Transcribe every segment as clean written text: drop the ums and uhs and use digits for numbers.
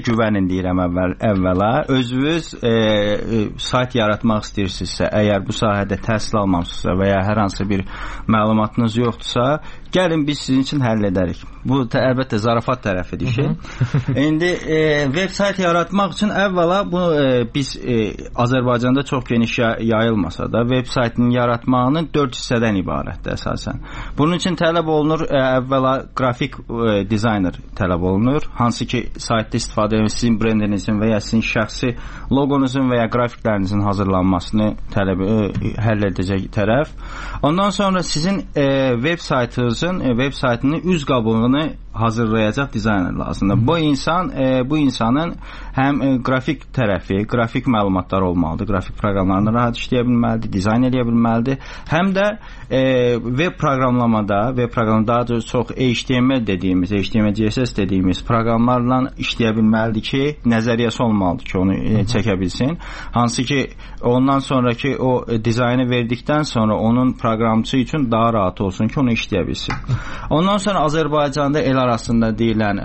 güvənin deyirəm əvvəla. Özünüz sayt yaratmaq istəyirsinizsə, əgər bu sahədə təhsil almamısınızsa və ya hər hansı bir məlumatınız yoxdursa, gəlin biz sizin üçün həll edərik. Bu əlbəttə zarafat tərəfidir ki. İndi veb sayt yaratmaq üçün əvvəla biz Azərbaycanda çox geniş yayılmasa da veb saytının yaratmağının 4 hissədən ibarətdir əsasən. Bunun üçün tələb olunur əvvəla qrafik dizayner tələb olunur. Hansı ki saytda istifadə edən sizin brendinizin və ya sizin şəxsi loqonuzun və ya qrafiklərinizin hazırlanmasını həll edəcək tərəf. Ondan sonra sizin veb saytının üz qabığını hazırlayacaq dizayner lazımdır. Bu insanın həm qrafik tərəfi, qrafik məlumatlar olmalıdır, qrafik proqramlarını rahat işləyə bilməlidir, dizayn edə bilməlidir. Həm də veb proqramlamada, daha çox HTML dediğimiz, HTML, CSS dediğimiz proqramlarla işləyə bilməlidir ki, nəzəriyyəsi olmalıdır ki, onu çəkə bilsin. Hansı ki, ondan sonraki o dizaynı verdikdən sonra onun proqramçı üçün daha rahat olsun ki, onu işləyə bilsin. Ondan sonra Azərbaycanda el arasında deyilən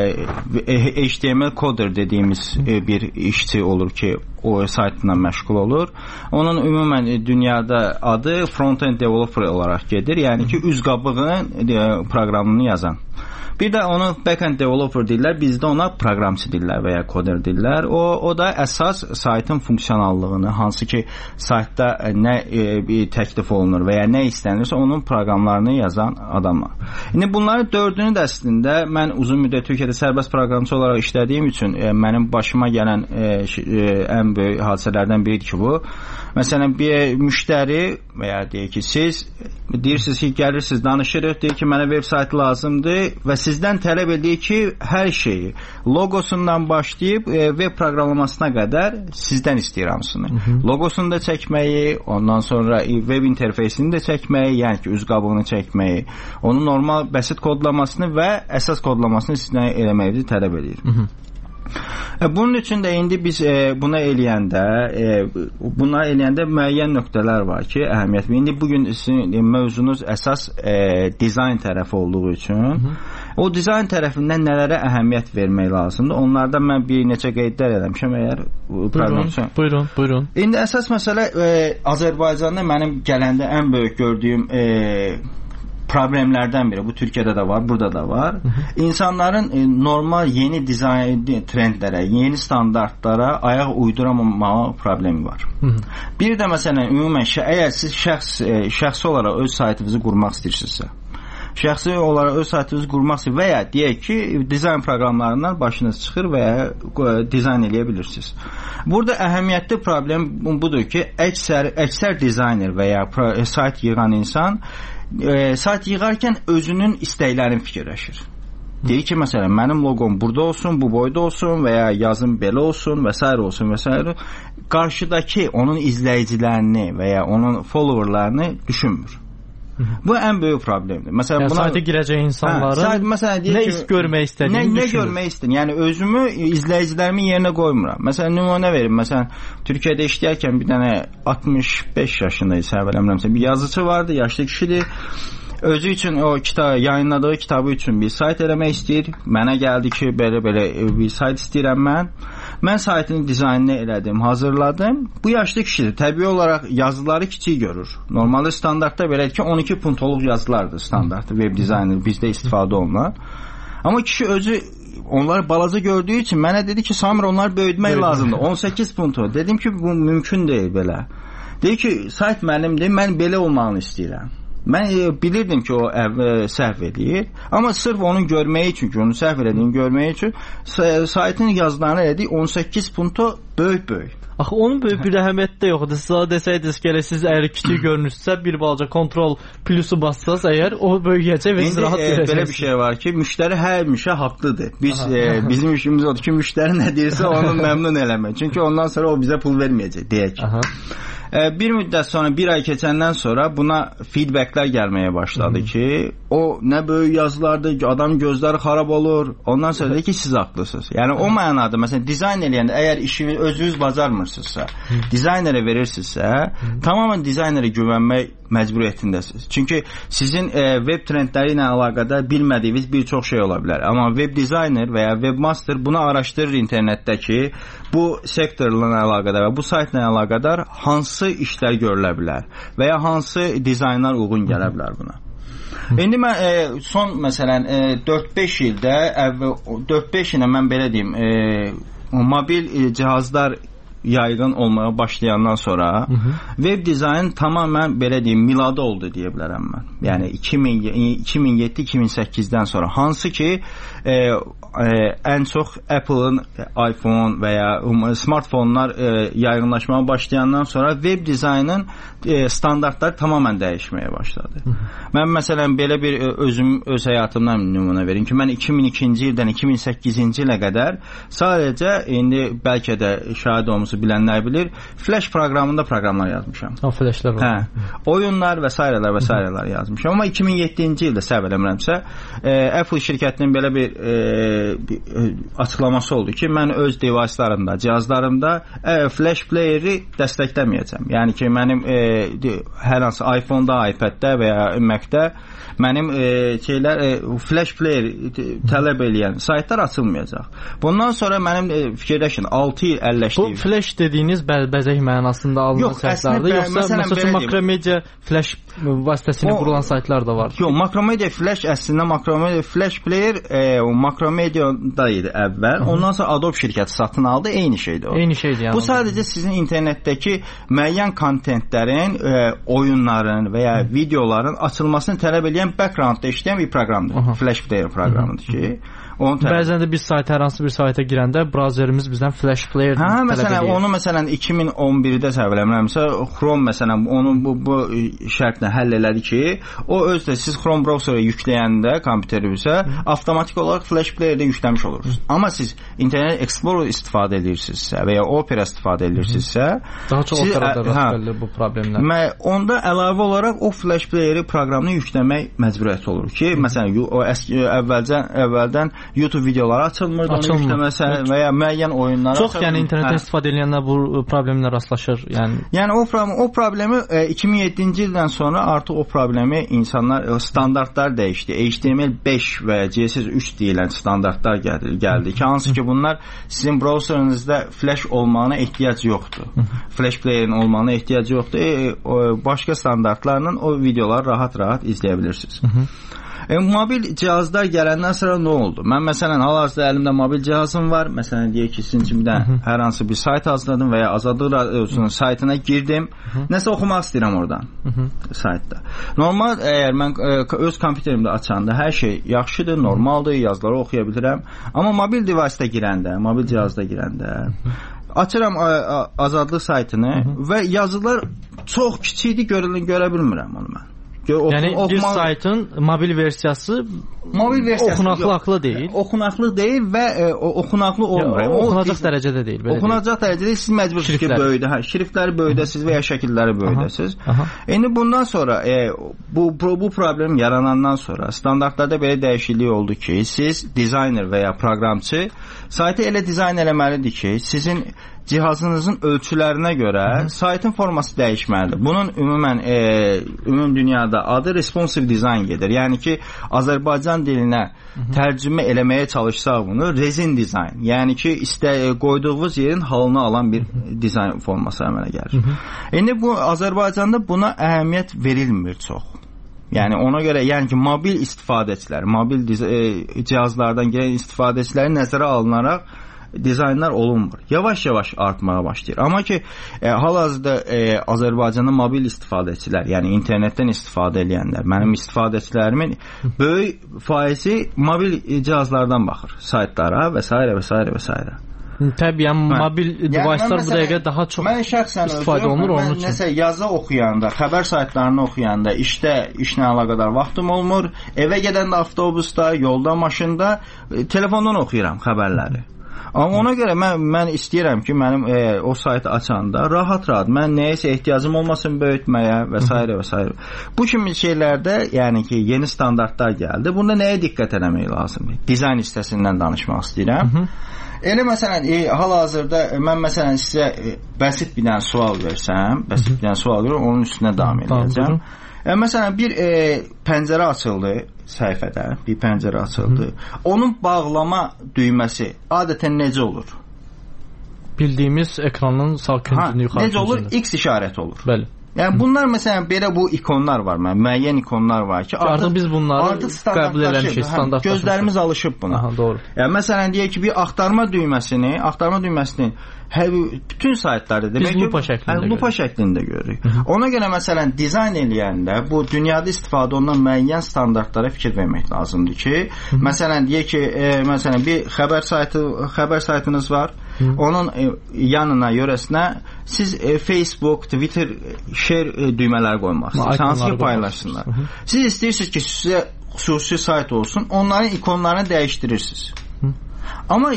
HTML coder dediğimiz bir işçi olur ki, o saytla məşğul olur. Onun ümumən dünyada adı front-end developer olaraq gedir. Yəni ki, üz qabığının proqramını yazan. Bir də onu backend developer deyirlər, bizdə ona proqramçı deyirlər və ya koder deyirlər. O da əsas saytın funksionallığını, hansı ki saytda nə təklif olunur və ya nə istənirsə onun proqramlarını yazan adamlar. İndi bunların dördünü də əslində mən uzun müddət Türkiyədə sərbəst proqramçı olaraq işlədiyim üçün mənim başıma gələn ən böyük hadisələrdən biridir ki, bu. Məsələn, bir müştəri və ya deyək ki, siz deyirsiniz ki, gəlirsiniz, danışırıq, deyir ki, mənə web saytı lazımdır və sizdən tələb edir ki, hər şeyi logosundan başlayıb web proqramlamasına qədər sizdən istəyir hamısını. Logosunu da çəkməyi, ondan sonra web interfeysini də çəkməyi, yəni ki, üz qabığını çəkməyi, onun normal bəsit kodlamasını və əsas kodlamasını sizdən eləməyi tələb edir. Bunun üçün də indi biz buna eləyəndə müəyyən nöqtələr var ki, əhəmiyyətli. İndi bugün sizin mövzunuz əsas dizayn tərəfi olduğu üçün o dizayn tərəfindən nələrə əhəmiyyət vermək lazımdır? Onlardan mən bir neçə qeydlər eləmişəm əgər Buyurun. İndi əsas məsələ Azərbaycanda mənim gələndə ən böyük gördüyüm problemlərdən biri. Bu Türkiyədə də var, burada da var. İnsanların normal yeni dizayn trendlərə, yeni standartlara ayaq uyduramamağı problemi var. Bir də məsələn, ümumən əgər siz şəxsi olaraq öz saytınızı qurmaq istəyirsinizsə, və ya deyək ki, dizayn proqramlarından başınız çıxır və ya dizayn eləyə bilirsiniz. Burada əhəmiyyətli problem budur ki, əksər dizayner və ya sayt yığan insan sayt yığarkən özünün istəklərini fikirləşir. Deyir ki, məsələn, mənim loqom burada olsun, bu boyda olsun və ya yazım belə olsun və s. olsun və s. Qarşıdakı onun izləyicilərini və ya onun followerlarını düşünmür. Bu ən böyük problemdir. Məsələn, yəni, sayta girəcək insanların nə görmək istədiyini nə görmək istəyir. Yəni özümü, izləyicilərimin yerinə qoymuram. Məsələn, nümunə verim. Məsələn, Türkiyədə işləyərkən bir dənə 65 yaşında isə bir yazıcı vardı, yaşlı kişidir. Özü üçün o yayınladığı kitabı üçün bir sayt eləmək istəyir. Mənə gəldi ki, belə bir sayt istəyirəm mən. Mən saytın dizaynını elədim, hazırladım. Bu yaşlı kişidir. Təbii olaraq yazıları kiçik görür. Normalde standartda belədir ki, 12 puntoluq yazılardır standartda web dizayner bizdə istifadə olunan. Amma kişi özü onları balaca gördüyü için mənə dedi ki, Samir onları böyütmək lazımdır. 18 puntu. Dedim ki, bu mümkün deyil belə. Dedi ki, sayt mənimdir, mən belə olmağını istəyirəm. Mən bilirdim ki, o səhv edir. Amma sırf onun görməyi üçün ki, onu səhv edədiyini görməyi üçün saytın yazılarını elədik 18 punto böyük. Axı onun böyük bir əhəmiyyəti də yoxdur. Siz desəydiniz ki, siz əgər kiçik görünürsünüzsə, bir balaca kontrol plusu bassaz, əgər o böyüyəcək və siz rahat görəcəksiniz. Belə bir şey var ki, müştəri həmişə haqlıdır. Bizim işimiz odur ki, müştəri nə deyirsə onu məmnun eləmək. Çünki ondan sonra o bizə pul verməyəcək, deyək. Bir müddət sonra, bir ay keçəndən sonra buna feedbacklər gəlməyə başladı ki, o nə böyük yazılardır, adam gözləri xarab olur. Ondan sonra dedi ki, siz haqlısınız. Yəni o mənada, məsələn, dizayn eləyəndə, əgər işini özünüz bacarmırsınızsa, dizaynerə verirsinizsə, tamamen dizaynerə güvənmək məcburiyyətindəsiniz. Çünki sizin web trendləri ilə əlaqədar bilmədiyiniz bir çox şey ola bilər. Amma web dizayner və ya webmaster bunu araşdırır internetdəki bu sektorla əlaqədar və bu saytla əlaqədar hansı işlər görülə bilər və ya hansı dizaynlar uyğun gələ bilər buna. İndi mən son məsələn 4-5 ildə 4-5 ilə mən belə deyim mobil cihazlar yaygın olmaya başlayandan sonra web dizayn tamamen belə deyim miladı oldu deyə bilərəm mən. Yəni 2007-2008-dən sonra hansı ki ən çox Apple'ın iPhone və ya smartfonlar yaygınlaşmaya başlayandan sonra web dizaynın standartları tamamen dəyişməyə başladı. Mən məsələn belə bir öz həyatımdan nümunə verim ki, mən 2002-ci ildən 2008-ci ilə qədər sadəcə indi bəlkə də şahid olmuş bilənlər bilir, Flash proqramında proqramlar yazmışam. O Flashlar var. Oyunlar və s. yazmışam. Amma 2007-ci ildə səhv eləmirəmsə, Apple şirkətinin belə bir açıqlaması oldu ki, mən öz device'larımda, cihazlarımda Flash player'i dəstəkləməyəcəm. Yəni ki, mənim hər hansı iPhone-da, iPad-də və ya Mac-də mənim Flash player tələb eləyən saytlar açılmayacaq. Bundan sonra mənim fikirləşin 6 il əlləşdiyim. Bu Flash dediyiniz bəzək mənasında alınan saytlardır, yoxsa məsələn Makromedia Flash vasitəsilə qurulan saytlar da var? Yox, Makromedia Flash əslində Makromedia Flash player Makromedia'da idi əvvəl. Ondan sonra Adobe şirkəti satın aldı, eyni şeydir o. Eyni şeydir yəni. Bu sadəcə sizin internetdəki müəyyən kontentlərin, oyunların və ya videoların açılmasını tələb edən backgroundda işləyən bir proqramdır. Flash player proqramıdır ki, bəzən də biz hər hansı bir sayta girəndə brauzerimiz bizdən Flash player tələb edir. Onu məsələn 2011-də səhv eləmirəmsə, Chrome məsələn onu bu şərtlə həll elədi ki, o özdə siz Chrome browserə yükləyəndə kompüterinizə avtomatik olaraq Flash playerdə yükləmiş olursunuz. Amma siz Internet Explorer istifadə edirsinizsə və ya Opera istifadə edirsinizsə, daha çox Operada rast gəlir bu problemlər. Onda əlavə olaraq o Flash playeri proqramını yükləmək məcburiyyəti olur ki, məsələn o əvvəldən YouTube videoları açılmır, onu yükləməsə və ya müəyyən oyunlar çox, yəni internetdən istifadə edənlər bu problemlə rastlaşır. Yəni o problemi 2007-ci ildən sonra artıq o problemi insanlar standartlar dəyişdi. HTML5 və CSS3 deyilən standartlar gəldi ki, hansı ki bunlar sizin browserinizdə Flash olmağına ehtiyac yoxdur. Flash playerin olmağına ehtiyac yoxdur. Başqa standartlarla o videoları rahat-rahat izləyə bilirsiniz. Mobil cihazlar gələndən sonra nə oldu? Mən məsələn hal-hazırda əlimdə mobil cihazım var. Məsələn deyək ki, sizin üçün hər hansı bir sayt hazırladım və ya Azadlıq Radiosunun saytına girdim. Nəsə oxumaq istəyirəm oradan saytda. Normal əgər mən öz kompüterimdə açanda hər şey yaxşıdır, normaldır, yazıları oxuya bilirəm. Amma mobil device-da girəndə, mobil cihazda girəndə açıram Azadlıq saytını və yazılar çox kiçikdir, görə bilmirəm onu mən. Yəni bir saytın mobil versiyası oxunaqlı deyil. Oxunaqlı deyil və oxunaqlı olmur. Oxunacaq dərəcədə deyil. Oxunacaq dərəcədə siz məcbursunuz ki, böyüdə, şriftləri böyüdəsiniz və ya şəkilləri böyüdəsiz. İndi bundan sonra bu problem yaranandan sonra standartlarda belə dəyişiklik oldu ki, siz dizayner və ya proqramçı saytı elə dizayn eləməlidir ki, sizin cihazınızın ölçülərinə görə saytın forması dəyişməlidir. Bunun ümum dünyada adı responsive design gedir. Yəni ki, Azərbaycan dilinə tərcümə eləməyə çalışsaq bunu resin dizayn. Yəni ki, qoyduğunuz yerin halını alan bir dizayn forması əmələ gəlir. İndi bu Azərbaycanda buna əhəmiyyət verilmir çox. Yəni ona görə, yəni ki, mobil istifadəçilər, mobil cihazlardan gələn istifadəçiləri nəzərə alınaraq dizaynlar olunmur. Yavaş-yavaş artmağa başlayır. Amma ki, hal-hazırda Azərbaycanda mobil istifadəçilər, yəni internetdən istifadə edənlər, mənim istifadəçilərimin böyük faizi mobil cihazlardan baxır, saytlara və s. və s. və s. Təbii, mobil device'lar bu dəqiqə daha çox istifadə olunur onun üçün. Nəsə yazı oxuyanda, xəbər saytlarını oxuyanda, işlə əlaqədar vaxtım olmur. Evə gedəndə avtobusda, yolda, maşında, telefondan oxuyuram xəbərləri. Amma ona görə mən istəyirəm ki, mənim o saytı açanda rahat-rahat, mən nəyəsə ehtiyacım olmasın böyütməyə və s. və s. Bu kimi şeylərdə, yəni ki, yeni standartlar gəldi. Bunda nəyə diqqət eləmək lazımdır? Dizayn hissəsindən danışmaq istəyirəm. Elə məsələn, hal-hazırda mən məsələn sizə bəsit bir dənə sual versəm, onun üstünə davam edəcəm. Yəni məsələn bir pəncərə açıldı səhifədə, bir pəncərə açıldı. Onun bağlama düyməsi adətən necə olur? Bildiyimiz ekranın sağ küncünü yuxarı. Necə olur? X işarəti olur. Bəli. Yəni bunlar məsələn belə bu ikonlar var, müəyyən ikonlar var ki, artıq biz bunları qəbul eləmişik, standartlaşmışıq. Gözlərimiz alışıb buna. Aha, doğru. Yəni məsələn deyək ki, bir axtarma düyməsini bütün saytlarda demək ki, lupa şəklində görürük. Ona görə məsələn dizayn eləyəndə bu dünyada istifadə olunan müəyyən standartlara fikir vermək lazımdır ki, məsələn deyək ki, məsələn bir xəbər saytınız var. Onun yanına, yörəsinə siz Facebook, Twitter, share düymələri qoymaq istəyirsiniz. Hansı ki paylaşsınlar. Siz istəyirsiniz ki, sizə xüsusi sayt olsun, onların ikonlarını dəyişdirirsiniz. Amma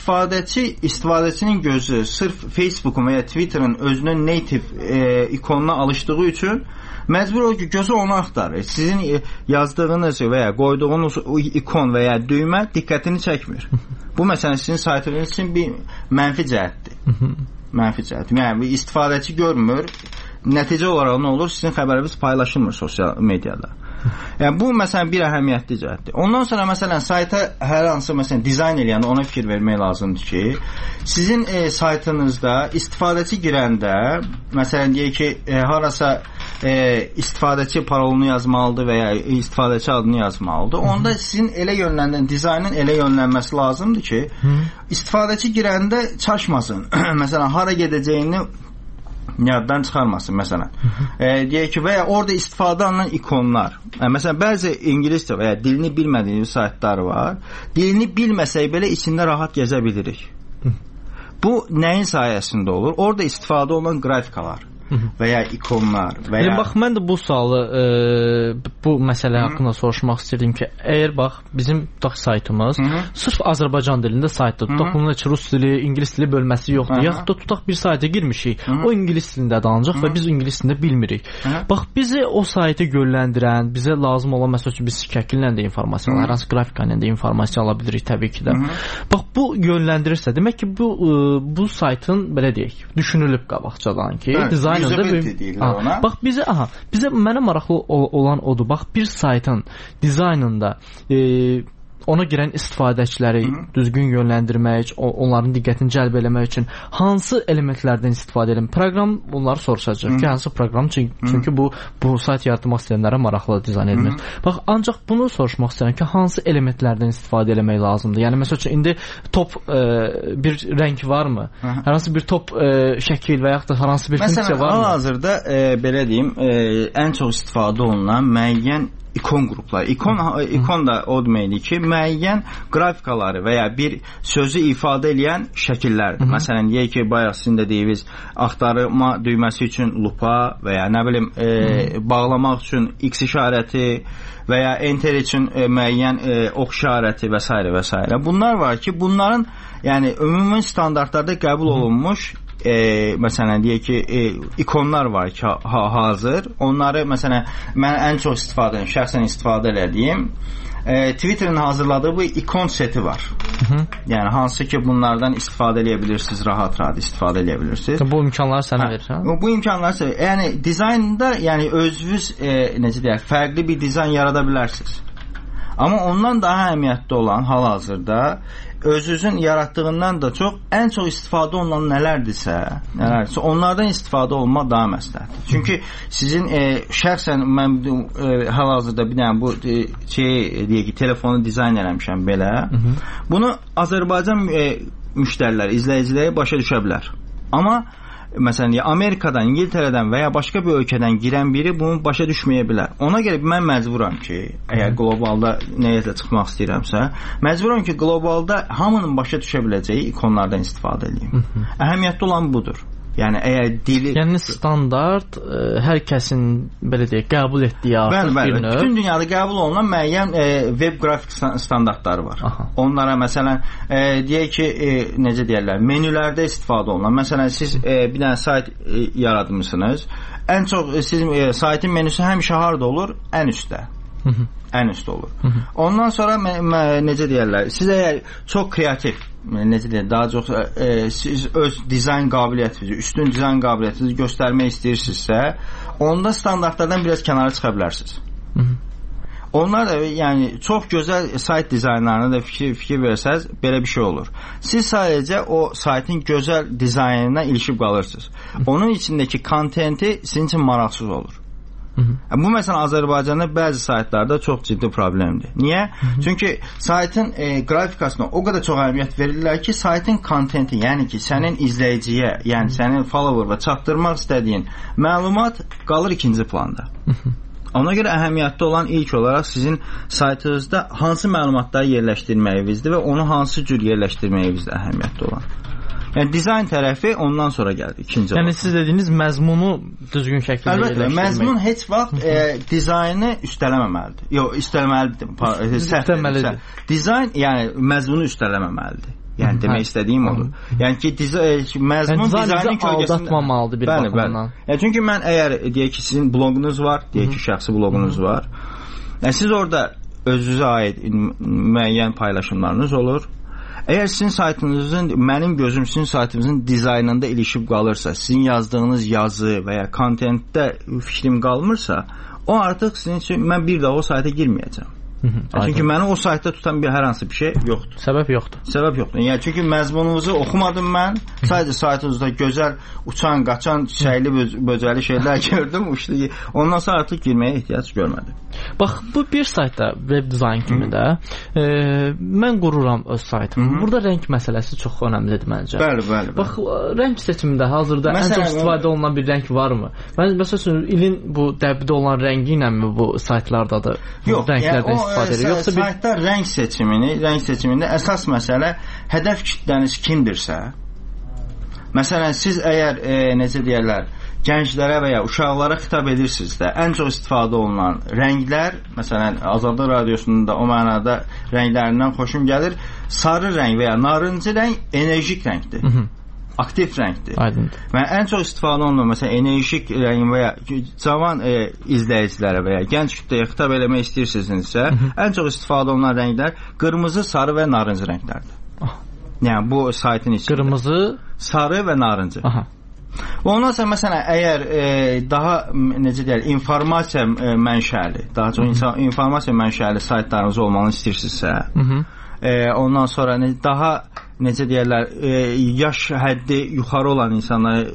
istifadəçinin gözü sırf Facebook'un və ya Twitter'ın özünün native ikonuna alışdığı üçün məcbur olur ki, gözü onu axtarır. Sizin yazdığınız və ya qoyduğunuz ikon və ya düymə diqqətini çəkmir. Bu məsələn sizin saytınız üçün bir mənfi cəhətdir. Mənfi cəhət. Yəni istifadəçi görmür. Nəticə olaraq nə olur? Sizin xəbəriniz paylaşılmır sosial mediada. Yəni bu məsələn bir əhəmiyyətli cəhətdir. Ondan sonra məsələn sayta hər hansı məsələn dizayn eləyəndə ona fikir vermək lazımdır ki, sizin saytınızda istifadəçi girəndə məsələn deyək ki, harasa istifadəçi parolunu yazmalıdır və ya istifadəçi adını yazmalıdır. Onda sizin elə yönləndirən dizaynın elə yönlənməsi lazımdır ki, istifadəçi girəndə çaşmasın. Məsələn hara gedəcəyini yaddan çıxarmasın məsələn. Deyək ki, və ya orada istifadə olunan ikonlar. Məsələn, bəzi ingiliscə və ya dilini bilmədiyiniz saytlar var. Dilini bilməsək belə içində rahat gəzə bilirik. Bu nəyin sayəsində olur? Orada istifadə olunan qrafikalar və ya ikonlar və ya... Bax, mən də bu sualı, bu məsələ haqqında soruşmaq istəyirdim ki, əgər bax, bizim tutaq saytımız sırf Azərbaycan dilində saytdır. Tutaq bunun heç rus dili, ingilis dili bölməsi yoxdur. Yaxud da tutaq bir sayta girmişik, o ingilis dilində danacaq və biz ingilis dilində bilmirik. Bax, bizi o saytı yönləndirən, bizə lazım olan məsəl üçün biz şəkillə də informasiya, hər hansı qrafika ilə də informasiya ala bilirik təbii ki də. Bax, bu yönləndirirsə, demək ki, bu saytın, belə deyək, düşünülüb qabaqcadan ki, dizayn bax bizə mənə maraqlı olan odur. Bax bir saytın dizaynında ona girən istifadəçiləri düzgün yönləndirmək, onların diqqətini cəlb eləmək üçün hansı elementlərdən istifadə edelim? Proqram bunları soruşacaq ki, hansı proqram? Çünki bu sayt yaratmaq istəyənlərə maraqlı dizayn edilir. Bax, ancaq bunu soruşmaq istəyirəm ki, hansı elementlərdən istifadə eləmək lazımdır? Yəni, məsəl üçün, indi top bir rəng varmı? Hər hansı bir top şəkil və yaxud da hər hansı bir funksiya varmı? Məsələn, hal-hazırda, belə deyim, ən çox istifadə olunan müəyyən ikon qrupları. İkon da o deməkdir ki, müəyyən qrafikaları və ya bir sözü ifadə edən şəkillərdir. Məsələn, deyək ki, bayaq sizin də deyiniz, axtarma düyməsi üçün lupa və ya nə bilim, bağlamaq üçün X işarəti və ya enter üçün müəyyən ox işarəti və s. və s. Bunlar var ki, bunların yəni ümumi standartlarda qəbul olunmuş məsələn deyək ki, ikonlar var ki, hazır. Onları məsələn mən ən çox şəxsən istifadə elədiyim Twitter'ın hazırladığı bu ikon seti var. Yəni hansı ki bunlardan istifadə edə bilirsiniz, rahat istifadə edə bilirsiniz. Bu imkanları sənə verir, hə? Bu imkanları yəni dizaynda yəni özünüz necə deyək, fərqli bir dizayn yarada bilərsiniz. Amma ondan daha əhəmiyyətli olan hal-hazırda özünüzün yaratdığından da çox ən çox istifadə olunan nələrdirsə, onlardan istifadə olmaq daha məsləhətdir. Çünki sizin şəxsən mən hal-hazırda bir dənə bu deyək ki, telefonu dizayn eləmişəm belə. Bunu Azərbaycan müştərilər, izləyiciləri başa düşə bilər. Amma məsələn, Amerikadan, İngiltərədən və ya başqa bir ölkədən girən biri bunu başa düşməyə bilər. Ona görə mən məcburam ki, əgər qlobalda nəyə çıxmaq istəyirəmsə, məcburam ki, qlobalda hamının başa düşə biləcəyi ikonlardan istifadə edeyim. Əhəmiyyətli olan budur. Yəni əgər dili... Yəni standart hər kəsin belə deyək, qəbul etdiyi artıq bir növ. Bütün dünyada qəbul olunan müəyyən web qrafik standartları var. Onlara məsələn deyək ki, necə deyirlər, menülərdə istifadə olunan. Məsələn siz bir dənə sayt yaratmışsınız. Ən çox sizin saytın menüsü həmişə harda olur? Ən üstdə. ən üst olur. Ondan sonra necə deyirlər, siz əgər çox kreativ, necə deyirlər, daha çox siz öz dizayn qabiliyyətinizi, üstün dizayn qabiliyyətinizi göstərmək istəyirsinizsə, onda standartlardan biraz kənara çıxa bilərsiniz. Onlar da yəni çox gözəl sayt dizaynlarına da fikir versəz belə bir şey olur. Siz sadəcə o saytın gözəl dizaynına ilişib qalırsınız. Onun içindəki kontenti sizin üçün maraqsız olur. Bu məsələn Azərbaycanda bəzi saytlarda çox ciddi problemdir. Niyə? Çünki saytın qrafikasına o qədər çox əhəmiyyət verirlər ki, saytın kontenti, yəni ki, sənin izləyiciyə, yəni sənin follower'a çatdırmaq istədiyin məlumat qalır ikinci planda. Ona görə əhəmiyyətli olan ilk olaraq sizin saytınızda hansı məlumatları yerləşdirməyinizdir və onu hansı cür yerləşdirməyinizdir əhəmiyyətli olan. Yəni dizayn tərəfi ondan sonra gəlir ikinci olaraq. Yəni siz dediyiniz məzmunu düzgün şəkildə yerləşdirmək. Əlbəttə, məzmun heç vaxt dizaynı üstələməməlidir. Yox, üstələməlidir. Dizayn yəni məzmunu üstələməməlidir. Yəni demək istədiyim odur. Yəni ki, məzmun dizaynın kölgəsində aldatmamalıdır bir baxımdan. Yəni çünki mən əgər deyək ki, sizin bloqunuz var, deyək ki, şəxsi bloqunuz var. Yəni siz orada özünüzə aid müəyyən paylaşımlarınız olur. Əgər sizin saytınızın, mənim gözüm sizin saytınızın dizaynında ilişib qalırsa, sizin yazdığınız yazı və ya kontentdə fikrim qalmırsa, o artıq sizin üçün mən bir daha o sayta girməyəcəm. Çünki məni o saytda tutan hər hansı bir şey yoxdur. Səbəb yoxdur. Səbəb yoxdur. Yəni çünki məzmununuzu oxumadım mən. Sadəcə saytınızda gözəl uçan, qaçan, çiçəkli, böcəli şeylər gördüm. Ondan sonra artıq girməyə ehtiyac görmədim. Bax, bu bir saytda web dizayn kimi də mən qururam öz saytımı. Burada rəng məsələsi çox önəmlidir məncə. Bəli. Bax, rəng seçimində hazırda ən çox istifadə olunan bir rəng varmı? Məsələn, ilin bu dəbdə olan rəngi ilənmi bu saytlardadır? Yox, saytda rəng seçimində əsas məsələ hədəf kütləniz kimdirsə, məsələn siz əgər necə deyirlər, gənclərə və ya uşaqlara xitab edirsinizsə, ən çox istifadə olunan rənglər, məsələn Azadlıq Radiosunda o mənada rənglərindən xoşum gəlir, sarı rəng və ya narıncı rəng enerjik rəngdir. Aktiv rəngdir. Aydındır. Və ən çox istifadə olunan məsələn enerjik rəng və ya cavan izləyicilərə və ya gənc kütləyə xitab eləmək istəyirsinizsə, ən çox istifadə olunan rənglər qırmızı, sarı və narıncı rənglərdir. Yəni bu saytın içində. Qırmızı, sarı və narıncı. Ondan sonra məsələn əgər daha necə deyək, informasiya mənşəli, daha çox informasiya mənşəli saytlarınız olmalı istəyirsinizsə, ondan sonra daha necə deyirlər, yaş həddi yuxarı olan insanlara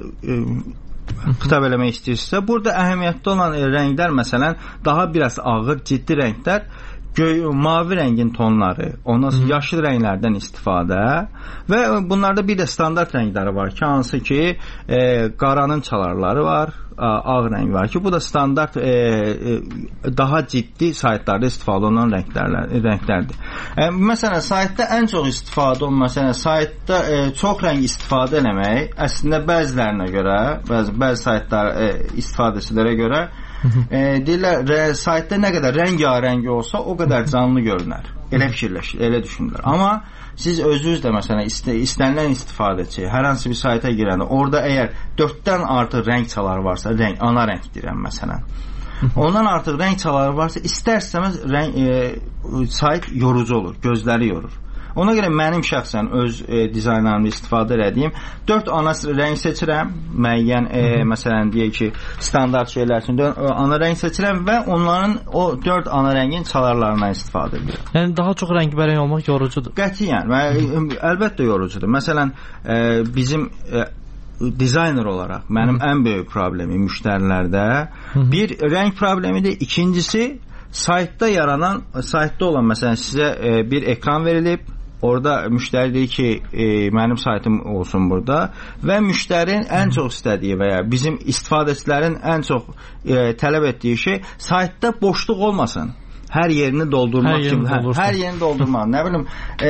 xitab eləmək istəyirsə, burada əhəmiyyətli olan rənglər məsələn daha biraz ağır, ciddi rənglər, mavi rəngin tonları, ondan sonra yaşıl rənglərdən istifadə və bunlarda bir də standart rəngləri var ki, hansı ki qaranın çalarları var, ağ rəng var ki, bu da standart daha ciddi saytlarda istifadə olunan rənglərdir. Məsələn, saytda ən çox istifadə olunan, məsələn, saytda çox rəng istifadə eləmək, əslində bəzilərinə görə, bəzi saytlar istifadəçilərə görə deyirlər, saytda nə qədər rəngarəng olsa, o qədər canlı görünər. Elə fikirləşir, elə düşünürlər. Amma siz özünüz də məsələn istənilən istifadəçi hər hansı bir sayta girəndə, orada əgər 4-dən artıq rəng çaları varsa, ana rəng deyirəm məsələn, ondan artıq rəng çaları varsa, istər-istəməz sayt yorucu olur, gözləri yorur. Ona görə mənim şəxsən öz dizaynlarımda istifadə edədiyim 4 ana rəng seçirəm, müəyyən məsələn deyək ki, standart şeylər üçün ana rəng seçirəm və onların o 4 ana rəngin çalarlarından istifadə edirəm. Yəni daha çox rəngbərəng olmaq yorucudur. Qətiyyən, əlbəttə yorucudur. Məsələn, bizim dizayner olaraq mənim ən böyük problemi müştərilərdə bir rəng problemidir. İkincisi saytda olan məsələn sizə bir ekran verilib, orada müştəri deyir ki, mənim saytım olsun burada və müştərinin ən çox istədiyi və ya bizim istifadəçilərin ən çox tələb etdiyi şey saytda boşluq olmasın. Hər yerini doldurmaq kimi. Hər yerini doldurmaq. Nə bilim,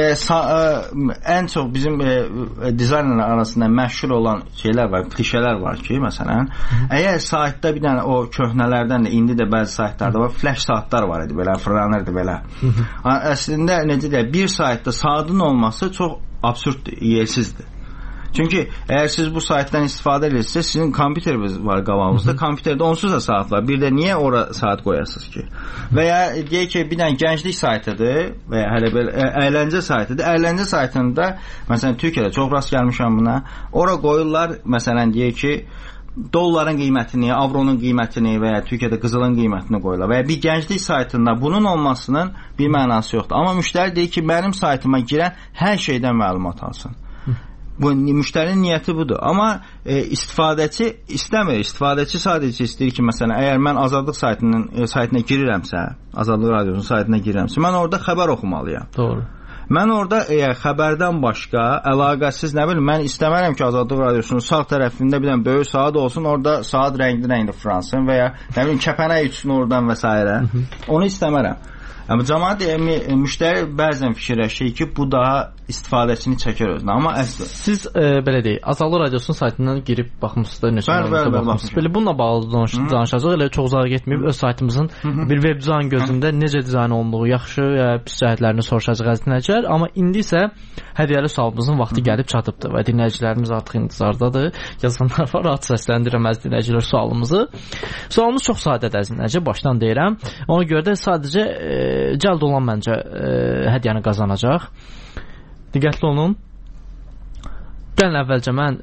ən çox bizim dizaynerlər arasında məşhur olan şeylər var, klişələr var ki, məsələn, əgər saytda bir dənə o köhnələrdən də, indi də bəzi saytlarda var, flash saatlar var idi, belə, fırlanırdı, belə. Əslində, necə deyək, bir saytda saatın olması çox absurddur, yersizdir. Çünki əgər siz bu saytdan istifadə edirsiniz, sizin kompüteriniz var qabağınızda, kompüterdə onsuz da saat var. Bir də niyə ora saat qoyasınız ki? Və ya deyək ki, bir dənə gənclik saytıdır və ya hələ belə əyləncə saytıdır. Əyləncə saytında, məsələn, Türkiyədə çox rast gəlmişəm buna. Ora qoyurlar, məsələn, deyək ki, dolların qiymətini, avronun qiymətini və ya Türkiyədə qızılın qiymətini qoyurlar. Və ya bir gənclik saytında bunun olmasının bir mənası yoxdur. Amma müştəri deyir ki, mənim saytıma girən hər şeydən məlumat alsın. Bu müştərinin niyyəti budur. Amma istifadəçi istəmir. İstifadəçi sadəcə istəyir ki, məsələn, əgər mən Azadlıq saytına girirəmsə, Azadlıq Radiosunun saytına girirəmsə, mən orada xəbər oxumalıyam. Doğru. Mən orada xəbərdən başqa əlaqəsiz nə bilim, mən istəmərəm ki, Azadlıq Radiosunun sağ tərəfində bir dənə böyük saat olsun, orada saat rəngli fransın və ya nə bilim kəpənək uçsun oradan və s. Onu istəmərəm. Amma cəmaət müştəri bəzən fikirləşir ki, bu daha istifadəçini çəkər özünə. Amma əslində siz belə deyək, Azadlıq Radiosunun saytından girib baxmısınız da, neçə baxmısınız. Belə bununla bağlı danışacağıq. Elə çox uzağa getməyib öz saytımızın bir web dizayn gözündə necə dizayn olunduğu, yaxşı ya pis cəhətlərini soruşacağıq əziz dinləyicilər. Amma indi isə hədiyyəli sualımızın vaxtı gəlib çatıbdır və dinləyicilərimiz artıq intizardadır. Yazanlar var, rahat səsləndirəm əziz dinləyicilər sualımızı. Sualımız çox sadədir əziz dinləyicilər, başdan deyirəm. Ona görə də sadəcə cəld olan məncə hədiyyəni qazanacaq. Diqqətli olun. Gəlin əvvəlcə mən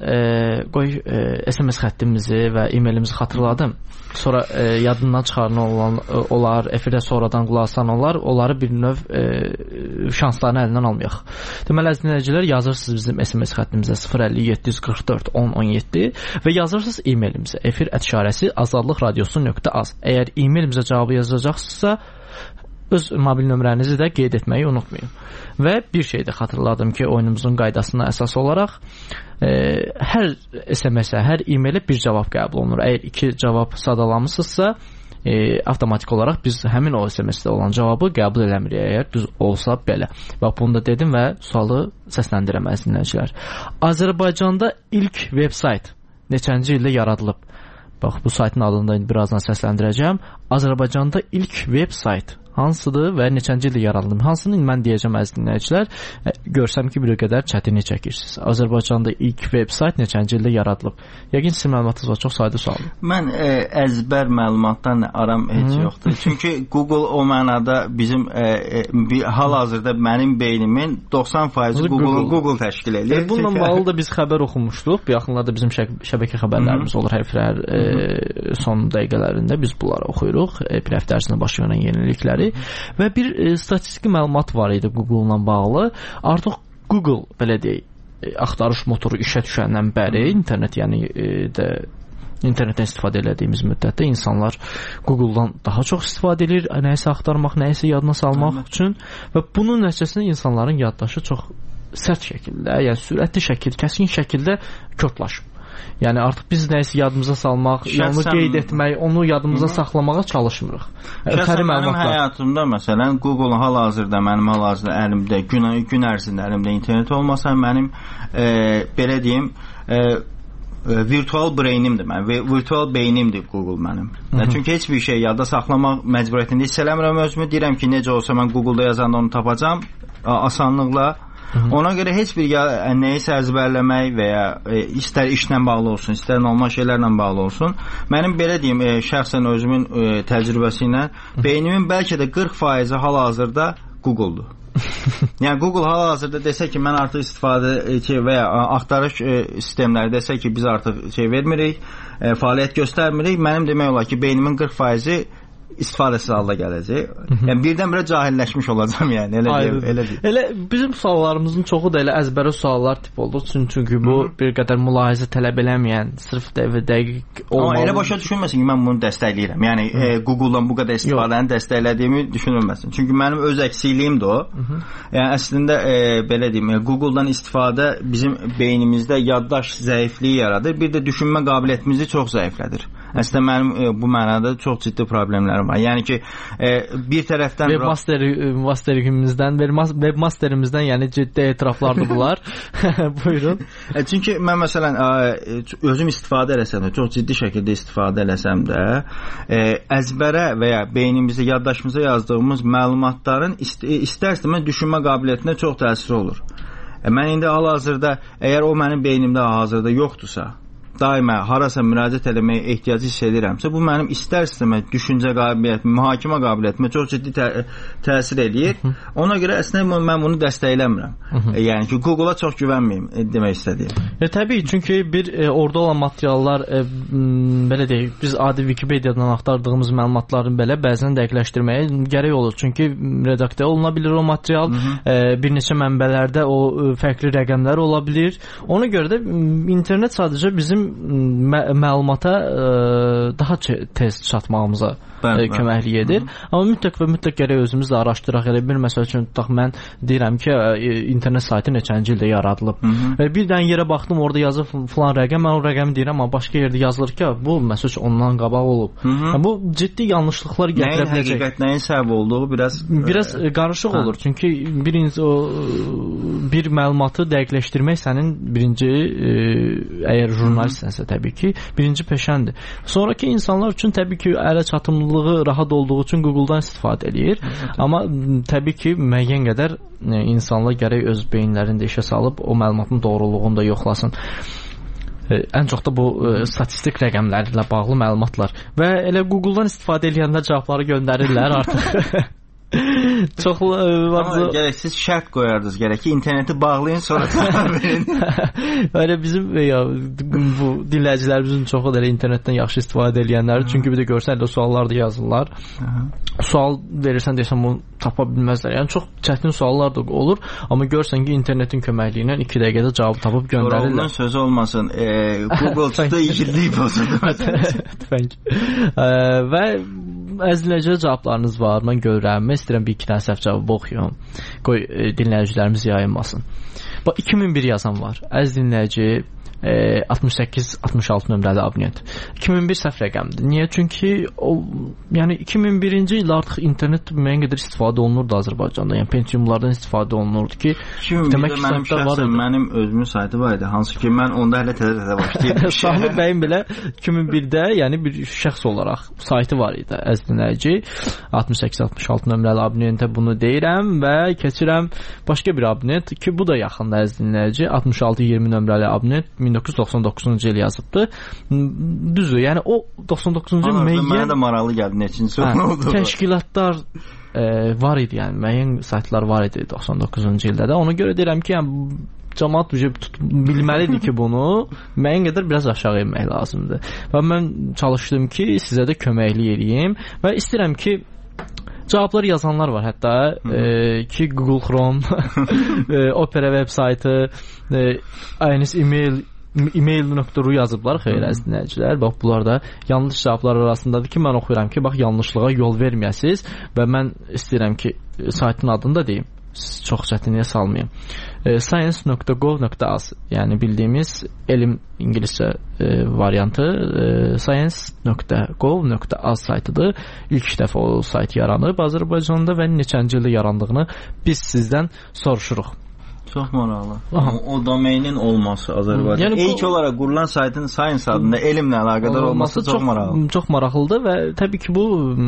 SMS xəttimizi və e-mailimizi xatırladım. Sonra yadından çıxaran olar, efirdə sonradan qulaq asan olar, onları bir növ şanslarını əlindən almayaq. Deməli, əziz dinləyicilər, yazırsınız bizim SMS xəttimizə 050-744-1017 və yazırsınız e-mailimizə efir@azadlıqradiosu.az. Əgər e-mailimizə cavabı yazacaqsınızsa, öz mobil nömrənizi də qeyd etməyi unutmayın. Və bir şey də xatırladım ki, oyunumuzun qaydasına əsas olaraq hər SMS-ə, hər e-mailə bir cavab qəbul olunur. Əgər 2 cavab sadalamısınızsa, avtomatik olaraq biz həmin o SMS-də olan cavabı qəbul eləmirik, əgər düz olsa belə. Bax, bunu da dedim və sualı səsləndirəm əziz dinləyicilər. Azərbaycanda ilk veb-sayt neçənci ildə yaradılıb? Bax, bu saytın adını da birazdan səsləndirəcəm. Azərbaycanda ilk veb-sayt hansıdır və neçənci ildə yaradılıb? Hansını mən deyəcəm əziz dinləyicilər, görsəm ki, bir qədər çətinlik çəkirsiniz. Azərbaycanda ilk veb-sayt neçənci ildə yaradılıb? Yəqin sizin məlumatınız var, çox sadə sualdır. Mən əzbər məlumatdan aram heç yoxdur. Çünki Google o mənada bizim hal-hazırda mənim beynimin 90% Google təşkil edir. Bununla bağlı da biz xəbər oxumuşduq. Bu yaxınlarda bizim şəbəkə xəbərlərimiz olur hər son dəqiqələrində biz bunları oxuyuruq. Bir həftə ərzində baş verən yenilikləri və bir statistiki məlumat var idi Google-la bağlı. Artıq Google, belə deyək, axtarış motoru işə düşəndən bəri internet, yəni internetdən istifadə etdiyimiz müddətdə insanlar Google-dan daha çox istifadə edir, nəyisə axtarmaq, nəyisə yadına salmaq üçün və bunun nəticəsində insanların yaddaşı çox sərt şəkildə, yəni sürətli şəkildə, kəskin şəkildə kökləşib. Yəni artıq biz nəyisə yadımıza salmaq, onu qeyd etmək, onu yadımıza saxlamağa çalışmırıq. Şəxsən mənim həyatımda, məsələn, Google hal-hazırda mənim hal-hazırda əlimdə, gün ərzində əlimdə internet olmasa, mənim belə deyim, virtual brainimdir mənim, virtual beynimdir Google mənim. Çünki heç bir şey yadda saxlamaq məcburiyyətində hiss eləmirəm özümü, deyirəm ki, necə olsa mən Google-da yazanda onu tapacam, asanlıqla. Ona görə heç bir nəyisə əzbərləmək və ya istər işlə bağlı olsun, istər normal şeylərlə bağlı olsun, mənim belə deyim, şəxsən özümün təcrübəsi ilə beynimin bəlkə də 40% hal-hazırda Google-dur. Yəni Google hal-hazırda desə ki, mən artıq istifadə və ya axtarış sistemləri desə ki, biz artıq vermirik, fəaliyyət göstərmirik, mənim demək olar ki, beynimin 40%-i istifadəsiz halda gələcək. Yəni birdən-birə cahilləşmiş olacam, yəni elə deyil. Elə bizim suallarımızın çoxu da elə əzbərə suallar tip olur. Çünki bu bir qədər mülahizə tələb eləməyən, sırf dəqiq olmalı. Amma elə başa düşülməsin ki, mən bunu dəstəkləyirəm. Yəni Google-dan bu qədər istifadəni dəstəklədiyimi düşünülməsin. Çünki mənim öz əksikliyimdir o. Yəni əslində belə deyim, Google-dan istifadə bizim beynimizdə yaddaş zəifliyi yaradır. Bir də düşünmə qabiliyyətimizi çox zəiflədir. Əslində mənim bu mənada çox ciddi problemlərim var. Yəni ki, bir tərəfdən webmasterimizdən yəni ciddi etiraflardır bunlar. Buyurun. Çünki mən məsələn özüm istifadə eləsəm də, çox ciddi şəkildə istifadə eləsəm də, əzbərə və ya beynimizdə, yaddaşımıza yazdığımız məlumatların istər-istəməz düşünmə qabiliyyətinə çox təsiri olur. Mən indi hal-hazırda, əgər o mənim beynimdə hazırda yoxdursa, daima harasa müraciət etməyə ehtiyacı hiss edirəmsə, bu mənim istər-istəməz düşüncə qabiliyyətimə, mühakimə qabiliyyətimə çox ciddi təsir eləyir. Ona görə əslində mən bunu dəstəkləmirəm. Yəni ki, Google-a çox güvənməyim demək istədiyim. Təbii, çünki orada olan materiallar belə deyək, biz adi Wikipediadan axtardığımız məlumatların belə bəzən dəqiqləşdirməyə gərək olur. Çünki redaktə oluna bilir o material, bir neçə mənbələrdə o fərqli rəqəmlər ola bilir. Ona görə də internet sadəcə bizim məlumata daha tez çatmağımıza köməklik edir. Amma mütləq gərək özümüz də araşdıraq. Elə bir məsəl üçün tutaq, mən deyirəm ki, internet saytı neçənci ildə yaradılıb. Bir dənə yerə baxdım, orada yazır filan rəqəm, mən o rəqəmi deyirəm, amma başqa yerdə yazılır ki, bu məsəl üçün ondan qabaq olub. Bu ciddi yanlışlıqlar gətirə biləcək. Nəyin həqiqət, nəyin səbəb olduğu biraz qarışıq olur. Çünki bir məlumatı dəqiqləşdirmək sənin birinci, əgər jurnalistsənsə təbii ki, birinci peşəndir. Sonraki insanlar üçün təbii ki, ələ çatımlılığı rahat olduğu üçün Google-dan istifadə edir. Amma təbii ki, müəyyən qədər insanlar gərək öz beyinlərində işə salıb o məlumatın doğruluğunu da yoxlasın. Ən çox da bu statistik rəqəmlərlə bağlı məlumatlar. Və elə Google-dan istifadə edənlər cavabları göndərirlər artıq. Çox gərək siz şərt qoyardınız, gərək ki, interneti bağlayın, sonra cavab verin. Elə bizim bu dinləyicilərimizin çoxu da elə internetdən yaxşı istifadə edənlər, çünki bir də görsən elə suallar da yazırlar. Sual verirsən deyəsən bunu tapa bilməzlər. Yəni çox çətin suallar da olur, amma görsən ki, internetin köməkliyi ilə 2 dəqiqədə cavab tapıb göndərirlər. Onun sözü olmasın, Google çıxdı igidlik pozuldu. Və əzləcə cavablarınız var, mən görürəm. Mən istəyirəm bir-iki dənə səhv cavabı oxuyum. Qoy dinləyicilərimiz yayınmasın. Bax, 2001 yazan var. Əziz dinləyici, 68-66 nömrəli abunent. 2001 səhv rəqəmdir. Niyə? Çünki yəni 2001-ci il artıq internet müəyyən qədər istifadə olunurdu Azərbaycanda. Yəni Pentiumlardan istifadə olunurdu ki, demək ki, mənim şəxsən mənim özümün saytı var idi. Hansı ki, mən onda hələ təzə başlayırdım. Sahib bəyin belə 2001-də yəni bir şəxs olaraq saytı var idi. Əziz dinləyici, 68-66 nömrəli abunentə bunu deyirəm və keçirəm başqa bir abunent ki, bu da yaxında əziz dinləyici, 66-20 nömrəli abunent 1999-cu il yazıbdı. Düzdür, yəni o 99-cu il müəyyən... Mənə də maraqlı gəldi, neçinci oldu. Təşkilatlar var idi, yəni müəyyən saytlar var idi 99-cu ildə də. Ona görə deyirəm ki, yəni cəmaət bilməlidir ki, bunu müəyyən qədər biraz aşağı etmək lazımdır. Və mən çalışdım ki, sizə də köməklik edeyim və istəyirəm ki, cavablar yazanlar var hətta ki, Google Chrome, Opera web saytı, INS email.ru yazıblar, xeyr əziz dinləyicilər. Bax, bunlar da yanlış cavablar arasındadır ki, mən oxuyuram ki, bax, yanlışlığa yol verməyəsiniz və mən istəyirəm ki, saytın adını da deyim, çox çətinliyə salmayayım. Science.gov.az, yəni bildiyimiz elm ingiliscə variantı science.gov.az saytıdır. İlk dəfə o sayt yaranıb Azərbaycanda və neçənci ildə yarandığını biz sizdən soruşuruq. Çox maraqlı. O domeinin olması Azərbaycanda. Yəni, ilk olaraq qurulan saytın Science adında elmlə əlaqədar olması çox maraqlı. Çox maraqlıdır və təbii ki, bu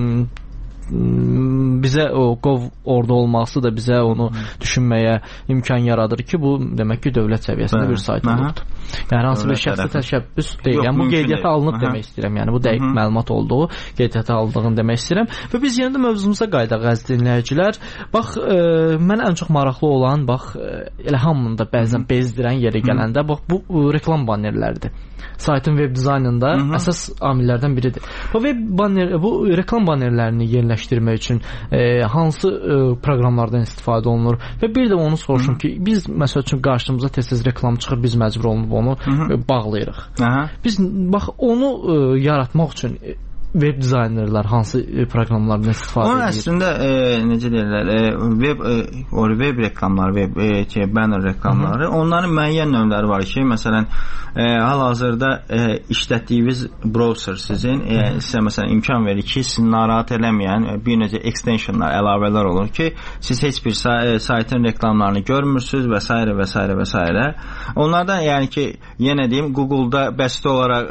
bizə o Gov orada olması da bizə onu düşünməyə imkan yaradır ki, bu demək ki, dövlət səviyyəsində bir sayt olubdur. Yəni hansı bir şəxsi təşəbbüs deyil. Yəni bu qeydiyyata alınıb demək istəyirəm. Yəni bu dəqiq məlumat olduğu qeydiyyata aldığını demək istəyirəm. Və biz yenə də mövzumuza qayıdaq əziz dinləyicilər. Bax, mən ən çox maraqlı olan, bax, elə hamını da bəzən bezdirən yerə gələndə, bax, bu reklam bannerləridir. Saytın web dizaynında əsas amillərdən biridir. Bu reklam bannerlərini yerləşdirmək üçün hansı proqramlardan istifadə olunur və bir də onu soruşum ki, biz məsəl üçün qarşımıza tez-tez reklam çıxır, biz məcbur olunub onu bağlayırıq. Biz bax onu yaratmaq üçün web dizaynerlər hansı proqramlardan istifadə edir? Onun əslində necə deyirlər, web reklamları, banner reklamları, onların müəyyən növləri var ki, məsələn, hal-hazırda işlətdiyiniz browser sizin sizə məsələn imkan verir ki, sizi narahat eləməyən bir necə extensionlar, əlavələr olur ki, siz heç bir saytın reklamlarını görmürsünüz və s. və s. və s. Onlardan yəni ki, yenə deyim, Google-da bəsit olaraq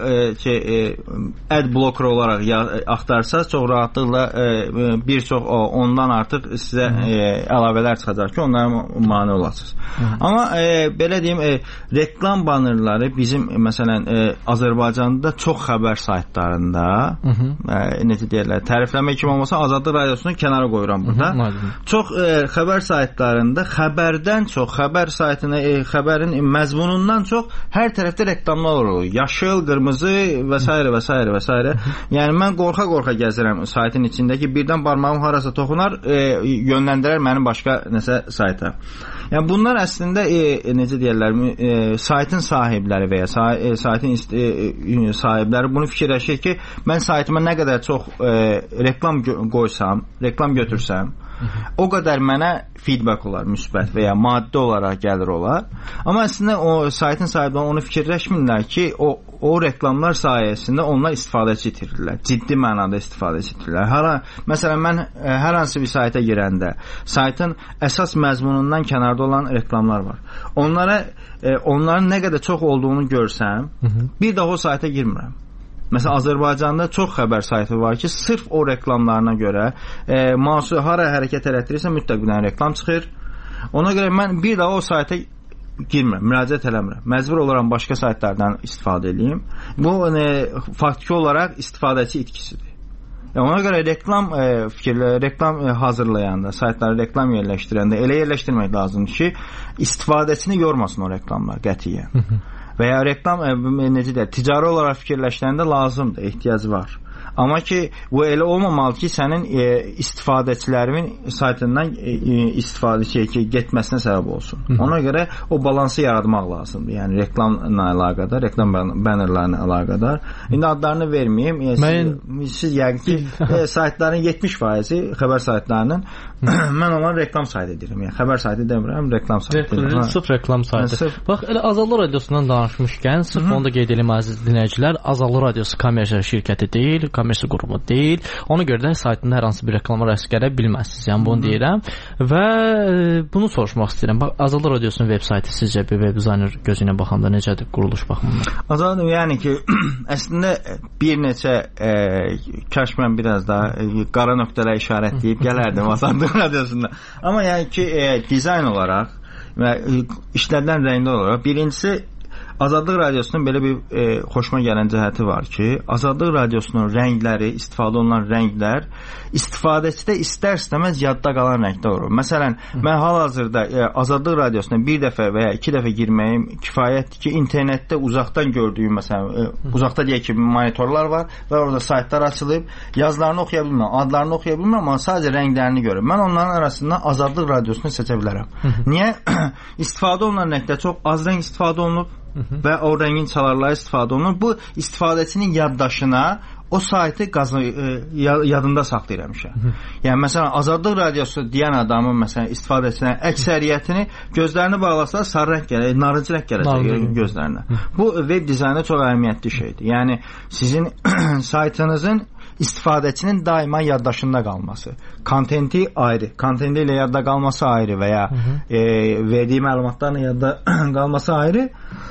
ad blocker olaraq axtarsaz çox rahatlıqla bir çox ondan artıq sizə əlavələr çıxacaq ki, onlara mane olasınız. Amma belə deyim, reklam bannerları bizim məsələn Azərbaycanda çox xəbər saytlarında necə deyirlər, tərifləmə kimi olmasa Azadlıq Radiosunu kənara qoyuram burada. Çox xəbər saytlarında xəbərdən çox, xəbər saytını, xəbərin məzmunundan çox hər tərəfdə reklamlar olur. Yaşıl, qırmızı və s. və s. və s. Yəni mən qorxa-qorxa gəzirəm saytın içindəki, birdən barmağım harasa toxunar, yönləndirər məni başqa nəsə sayta. Yəni bunlar əslində necə deyirlər, saytın sahibləri və ya saytın sahibləri bunu fikirləşir ki, mən saytıma nə qədər çox reklam qoysam, reklam götürsəm, o qədər mənə feedback olar, müsbət və ya maddi olaraq gəlir olar. Amma əslində o saytın sahibləri onu fikirləşmirlər ki, o reklamlar sayəsində onlar istifadəçi itirirlər. Ciddi mənada istifadəçi itirirlər. Məsələn, mən hər hansı bir sayta girəndə saytın əsas məzmunundan kənarda olan reklamlar var. Onların nə qədər çox olduğunu görsəm, bir daha o sayta girmirəm. Məsələn, Azərbaycanda çox xəbər saytı var ki, sırf o reklamlarına görə mahsul hara hərəkət elətdirirsə mütləq bir dənə reklam çıxır. Ona görə mən bir daha o sayta girmirəm, müraciət eləmirəm. Məcbur olaram başqa saytlardan istifadə edeyim. Bu faktiki olaraq istifadəçi itkisidir. Ona görə reklam hazırlayanda, saytlara reklam yerləşdirəndə elə yerləşdirmək lazımdır ki, istifadəçini yormasın o reklamlar qətiyyən. Və ya reklam necə deyək, ticari olaraq fikirləşəndə lazımdır, ehtiyac var. Amma ki, bu elə olmamalı ki, sənin istifadəçilərin saytından istifadə getməsinə səbəb olsun. Ona görə o balansı yaratmaq lazımdır. Yəni reklamla əlaqədar, reklam bannerlarla əlaqədar. İndi adlarını verməyim. Siz yəqin ki, saytların 70%-i xəbər saytlarının mən onları reklam saytı edirəm. Yəni xəbər saytı demirəm, reklam saytı edirəm. Sırf reklam saytı. Bax, elə Azadlıq Radiosundan danışmışkən, sırf onu da qeyd edelim əziz dinləyicilər, Azadlıq Radiosu kommersiya şirkəti deyil, kommersiya qrupu deyil. Ona görə də saytında hər hansı bir reklama rast gələ bilməzsiniz. Yəni bunu deyirəm və bunu soruşmaq istəyirəm. Bax, Azadlıq Radiosunun veb saytı sizcə bir veb dizayner gözü ilə baxanda necədir quruluş baxımından? Azadlıq, yəni ki, əslində bir neçə kaş mən biraz da qara nöqtələ işarətləyib gələrdim Azadlıq Radiosunda. Amma yəni ki, dizayn olaraq və işlədilən rənglər olaraq birincisi Azadlıq Radiosunun belə bir xoşuma gələn cəhəti var ki, Azadlıq Radiosunun rəngləri, istifadə olunan rənglər istifadəçidə istər-istəməz yadda qalan rənglər olur. Məsələn, mən hal-hazırda Azadlıq Radiosuna bir dəfə və ya iki dəfə girməyim kifayətdir ki, internetdə uzaqdan gördüyüm, məsələn, uzaqda deyək ki, monitorlar var və orada saytlar açılıb, yazılarını oxuya bilmirəm, adlarını oxuya bilmirəm, amma sadəcə rənglərini görürəm. Mən onların arasında Azadlıq Radiosunu seçə bilərəm. Niyə? İstifadə olunan rəngdə çox az rəng istifadə olunub və o rəngin çalarları istifadə olunur. Bu istifadəçinin yaddaşına o saytı yadında saxlayır həmişə. Yəni məsələn Azadlıq Radiosu deyən adamın məsələn istifadəçilərin əksəriyyətini gözlərini bağlasalar sarı rəng gəlir, narıncı rəng gələcək gözlərinə. Bu web dizaynda çox əhəmiyyətli şeydir. Yəni sizin saytınızın istifadəçinin daima yaddaşında qalması. Kontenti ayrı, kontenti ilə yadda qalması ayrı və ya verdiyi məlumatlarla yadda qalması ayrı.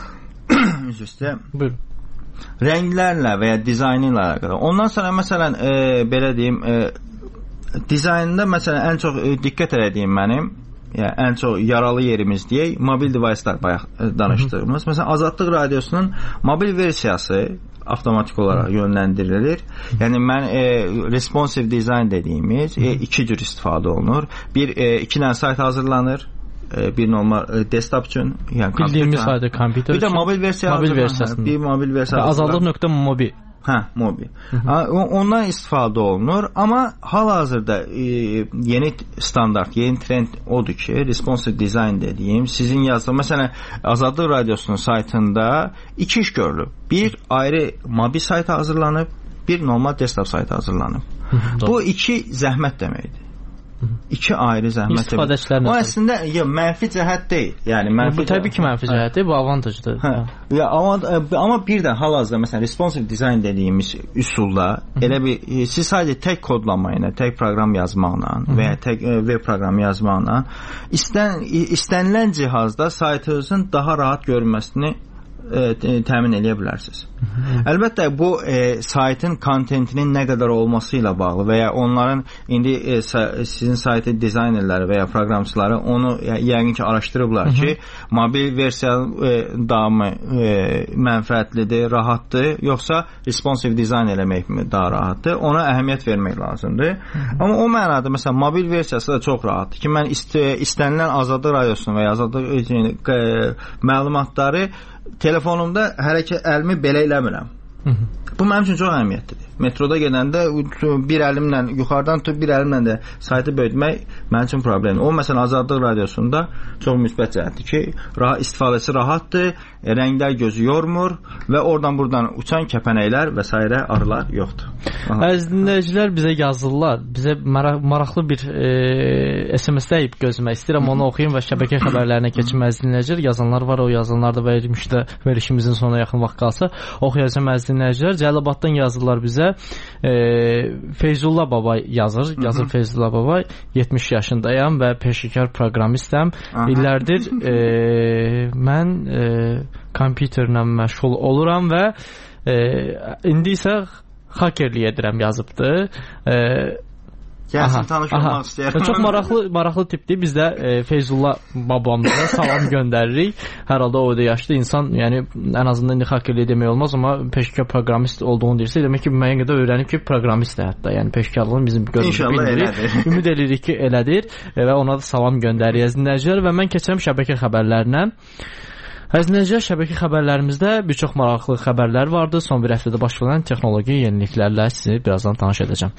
Buyurun. Rənglərlə və ya dizaynı ilə əlaqədar. Ondan sonra məsələn belə deyim, dizaynında məsələn ən çox diqqət etdiyim mənim, yəni ən çox yaralı yerimiz deyək, mobil devicelər bayaq danışdığımız. Məsələn Azadlıq Radiosunun mobil versiyası avtomatik olaraq yönləndirilir. Yəni mən responsive design dediyimiz iki cür istifadə olunur. İki dənə sayt hazırlanır. Bir normal desktop üçün, yəni bildiyimiz sayda kompüter. Bir də mobil versiyası. Bir mobil versiyası. Azadlıq.mobi. Mobi. Ondan istifadə olunur, amma hal-hazırda yeni standart, yeni trend odur ki, responsive design dediyim, sizin yazdığınız, məsələn, Azadlıq Radiosunun saytında iki iş görülür. Bir ayrı mobil sayt hazırlanıb, bir normal desktop sayt hazırlanıb. Bu iki zəhmət deməkdir. İki ayrı zəhmət deməkdir. O əslində mənfi cəhət deyil. Yəni bu təbii ki, mənfi cəhətdir, bu avantajdır. Amma bir də hal-hazırda məsələn responsive design dediyimiz üsulla elə bir siz sadəcə tək kodlama ilə, tək proqram yazmaqla və ya tək web proqramı yazmaqla istənilən cihazda saytınızın daha rahat görünməsini təmin edə bilərsiniz. Əlbəttə bu saytın kontentinin nə qədər olması ilə bağlı və ya onların indi sizin saytın dizaynerləri və ya proqramçıları onu yəqin ki araşdırıblar ki, mobil versiya davamı mənfəətlidir, rahatdır, yoxsa responsive dizayn eləmək daha rahatdır. Ona əhəmiyyət vermək lazımdır. Amma o mənada məsələn mobil versiyası da çox rahatdır ki, mən istənilən Azadlıq Radiosunu və ya Azadlıq məlumatları telefonumda əlimi belə eləmirəm. Bu mənim üçün çox əhəmiyyətlidir. Metroda gedəndə bir əlimlə yuxarıdan tutub bir əlimlə də saytı böyütmək mənim üçün problemdir. O məsələn Azadlıq Radiosunda çox müsbət cəhətdir ki, istifadəsi rahatdır, rənglər gözü yormur və oradan buradan uçan kəpənəklər və s. arılar yoxdur. Əziz dinləyicilər bizə yazırlar. Bizə maraqlı bir SMS deyib gözləmək istəyirəm, onu oxuyum və şəbəkə xəbərlərinə keçim. Əziz dinləyicilər, yazanlar var, o yazanlar da verilişimizin sonuna yaxın vaxt qalsa oxuyacağım. Əziz dinləyicilər, Cəlilabaddan yazırlar bizə. Feyzullah baba yazır Feyzullah baba, 70 yaşındayam və peşəkar proqramistəm. İllərdir mən kompüterlə məşğul oluram və indi isə hakerlik edirəm yazıbdır. Gəlsin, tanış olmaq istəyirəm. Çox maraqlı tipdir. Biz də Feyzullah babamıza salam göndəririk. Hər halda o da yaşlı insan, yəni ən azından indi hakerlik demək olmaz, amma peşəkar proqramist olduğunu deyirsə, demək ki, müəyyən qədər öyrənib ki, proqramistdir hətta. Yəni peşəkarlığın bizim görünüşü. Ümid edirik ki, elədir və ona da salam göndəririk dinləyicilər və mən keçirəm şəbəkə xəbərlərinə. Əziz şəbəkə xəbərlərimizdə bir çox maraqlı xəbərlər vardı. Son bir həftədə baş verən texnoloji yeniliklərlə sizi birazdan tanış edəcəm.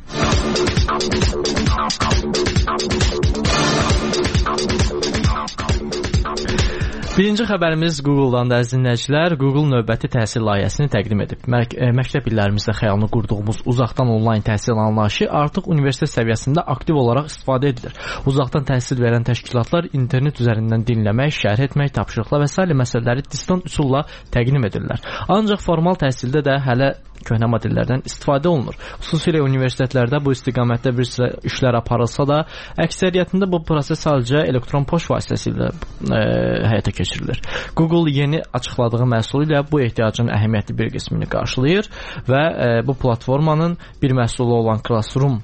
Birinci xəbərimiz Google-dan da, əziz dinləyicilər. Google növbəti təhsil layihəsini təqdim edib. Məktəb illərimizdə xəyalını qurduğumuz uzaqdan onlayn təhsil anlayışı artıq universitet səviyyəsində aktiv olaraq istifadə edilir. Uzaqdan təhsil verən təşkilatlar internet üzərindən dinləmək, şərh etmək, tapşırıqlar və s. məsələləri distant üsulla təqdim edirlər. Ancaq formal təhsildə də hələ köhnə modellərdən istifadə olunur. Xüsusilə universitetlərdə bu istiqamətdə bir sıra işlər aparılsa da, əksəriyyətində bu proses sadəcə elektron poçt vasitəsilə həyata keçirilir. Google yeni açıqladığı məhsul ilə bu ehtiyacın əhəmiyyətli bir qismini qarşılayır və bu platformanın bir məhsulu olan Classroom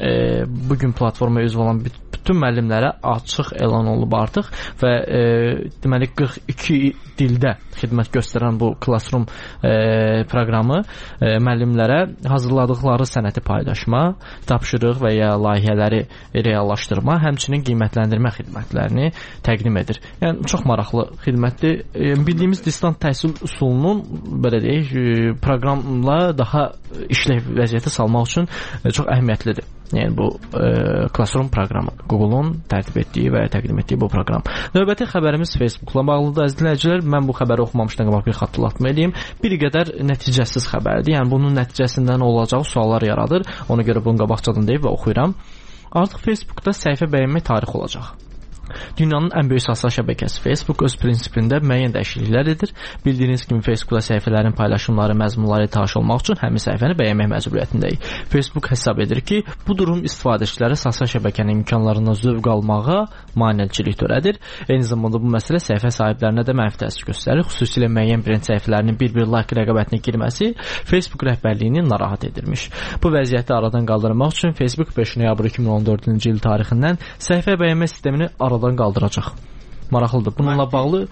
bugün platformaya üzv olan bütün müəllimlərə açıq elan olunub artıq və deməli 42 dildə xidmət göstərən bu Classroom proqramı müəllimlərə hazırladıqları sənəti paylaşma, tapşırıq və ya layihələri reallaşdırma, həmçinin qiymətləndirmə xidmətlərini təqdim edir. Yəni çox maraqlı xidmətdir. Bildiyimiz distant təhsil üsulunun belə deyək, proqramla daha işləv vəziyyətə salmaq üçün çox əhəmiyyətlidir. Yəni bu Classroom proqramı, Google-un tərtib etdiyi və təqdim etdiyi bu proqram. Növbəti xəbərimiz Facebook-la bağlıdır. Əziz dinləyicilər, mən bu xəbəri oxumamışdan qabaq bir xatırlatma edeyim. Bir qədər nəticəsiz xəbərdir. Yəni bunun nəticəsində nə olacağı suallar yaradır. Ona görə bunu qabaqcadan deyib və oxuyuram. Artıq Facebookda səhifə bəyənmək tarixi olacaq. Dünyanın ən böyük sosial şəbəkəsi Facebook öz prinsipində müəyyən dəyişikliklər edir. Bildiyiniz kimi Facebookda səhifələrin paylaşımları, məzmunları tanış olmaq üçün həmin səhifəni bəyənmək məcburiyyətindəyik. Facebook hesab edir ki, bu durum istifadəçilərə sosial şəbəkənin imkanlarından zövq almağa maneçilik törədir. Eyni zamanda bu məsələ səhifə sahiblərinə də mənfi təsir göstərir. Xüsusilə müəyyən brend səhifələrinin bir-bir like rəqabətinə girməsi Facebook rəhbərliyini narahat edirmiş. Bu vəziyyəti aradan qaldırmaq üçün Facebook 5 noyabr 2014-cü il tarixindən səhifə bəyənmə sistemini aradan qaldıracaq. Maraqlıdır. Bununla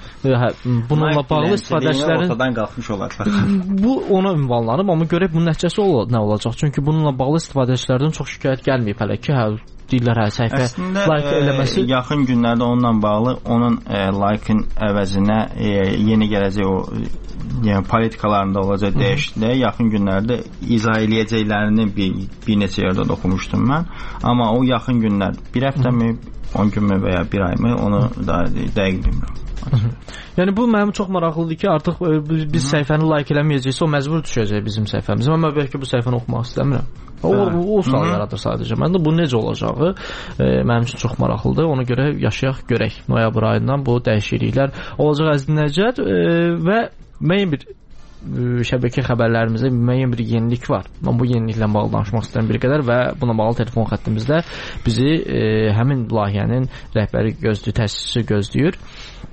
bağlı istifadəçilərin ortadan qalxmış olar. Bu ona ünvanlanıb, amma görək bunun nəticəsi nə olacaq? Çünki bununla bağlı istifadəçilərdən çox şikayət gəlməyib hələ ki, deyirlər səhifə like eləməsi. Yaxın günlərdə onunla bağlı onun like-ın əvəzinə yeni gələcək o yəni politikalarında olacaq dəyişikliklər yaxın günlərdə izah eləyəcəklərini bir neçə yerdə oxumuşdum mən. Amma o yaxın günlər bir həftəmi, 10 günmü və ya bir ayımı onu da dəqiq bilmirəm. Yəni bu mənim çox maraqlıdır ki, artıq biz səhifəni like eləməyəcəksə o məcbur düşəcək bizim səhifəmizə. Mən bəlkə bu səhifəni oxumaq istəmirəm. O sual yaradır sadəcə. Məndə bu necə olacağı mənim üçün çox maraqlıdır. Ona görə yaşayaq, görək. Noyabr ayından bu dəyişikliklər olacaq əziz dinləyicilər və müəyyən bir şəbəkə xəbərlərimizdə müəyyən bir yenilik var. Mən bu yeniliklə bağlı danışmaq istəyirəm bir qədər və buna bağlı telefon xəttimizdə bizi həmin layihənin rəhbəri gözləyir, təsisçisi gözləyir.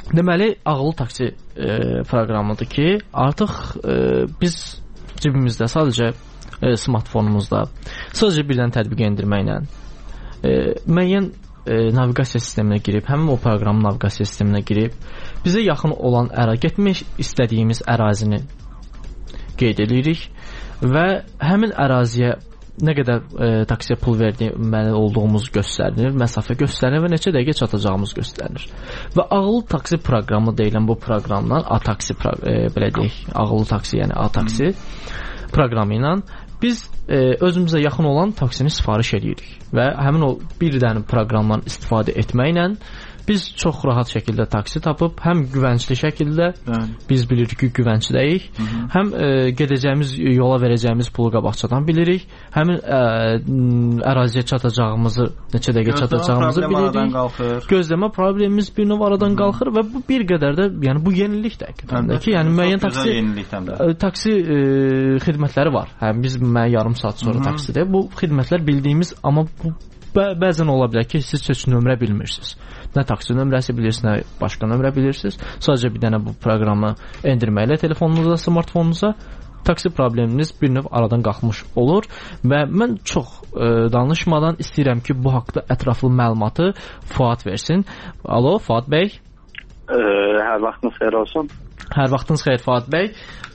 Deməli, ağıllı taksi proqramıdır ki, artıq biz cibimizdə sadəcə smartfonumuzda sadəcə birdən tətbiq endirməklə müəyyən naviqasiya sisteminə girib, həmin o proqramın naviqasiya sisteminə girib, bizə yaxın olan getmək istədiyimiz ərazini qeyd edirik və həmin əraziyə nə qədər taksiyə pul verməli olduğumuz göstərilir, məsafə göstərilir və neçə dəqiqə çatacağımız göstərilir. Və ağıllı taksi proqramı deyilən bu proqramdan A-taksi, belə deyək, ağıllı taksi, yəni A-taksi proqramı ilə biz özümüzə yaxın olan taksini sifariş edirik və həmin o bir dənə proqramdan istifadə etməklə biz çox rahat şəkildə taksi tapıb, həm güvəncli şəkildə biz bilirik ki, güvəncdəyik, həm gedəcəyimiz yola verəcəyimiz pulu qabaqcadan bilirik, həmin əraziyə çatacağımızı, neçə dəqiqə çatacağımızı bilirik. Gözləmə problemimiz bir növ aradan qalxır və bu bir qədər də, yəni bu yenilik də ki, yəni müəyyən taksi xidmətləri var. Həm biz yarım saat sonra taksidə bu xidmətlər bildiyimiz, amma bu bəzən ola bilər ki, siz heç nömrə bilmirsiniz. Nə taksi nömrəsi bilirsiniz, nə başqa nömrə bilirsiniz. Sadəcə bir dənə bu proqramı endirməklə telefonunuza, smartfonunuza taksi probleminiz bir növ aradan qalxmış olur və mən çox danışmadan istəyirəm ki, bu haqda ətraflı məlumatı Fuad versin. Alo, Fuad bəy. Hər vaxtınız xeyir olsun. Hər vaxtınız xeyir, Fuad bəy.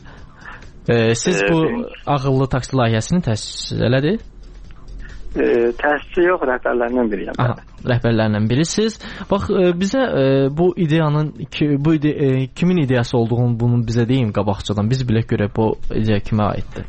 Siz bu ağıllı taksi layihəsini təsis elədi? Təsisçi yox, rəhbərlərindən biriyəm. Rəhbərlərindən birisiz. Bax, bizə bu ideyanın kimin ideyası olduğunu bunu bizə deyin qabaqcadan. Biz bilək görək bu ideya kimə aiddir.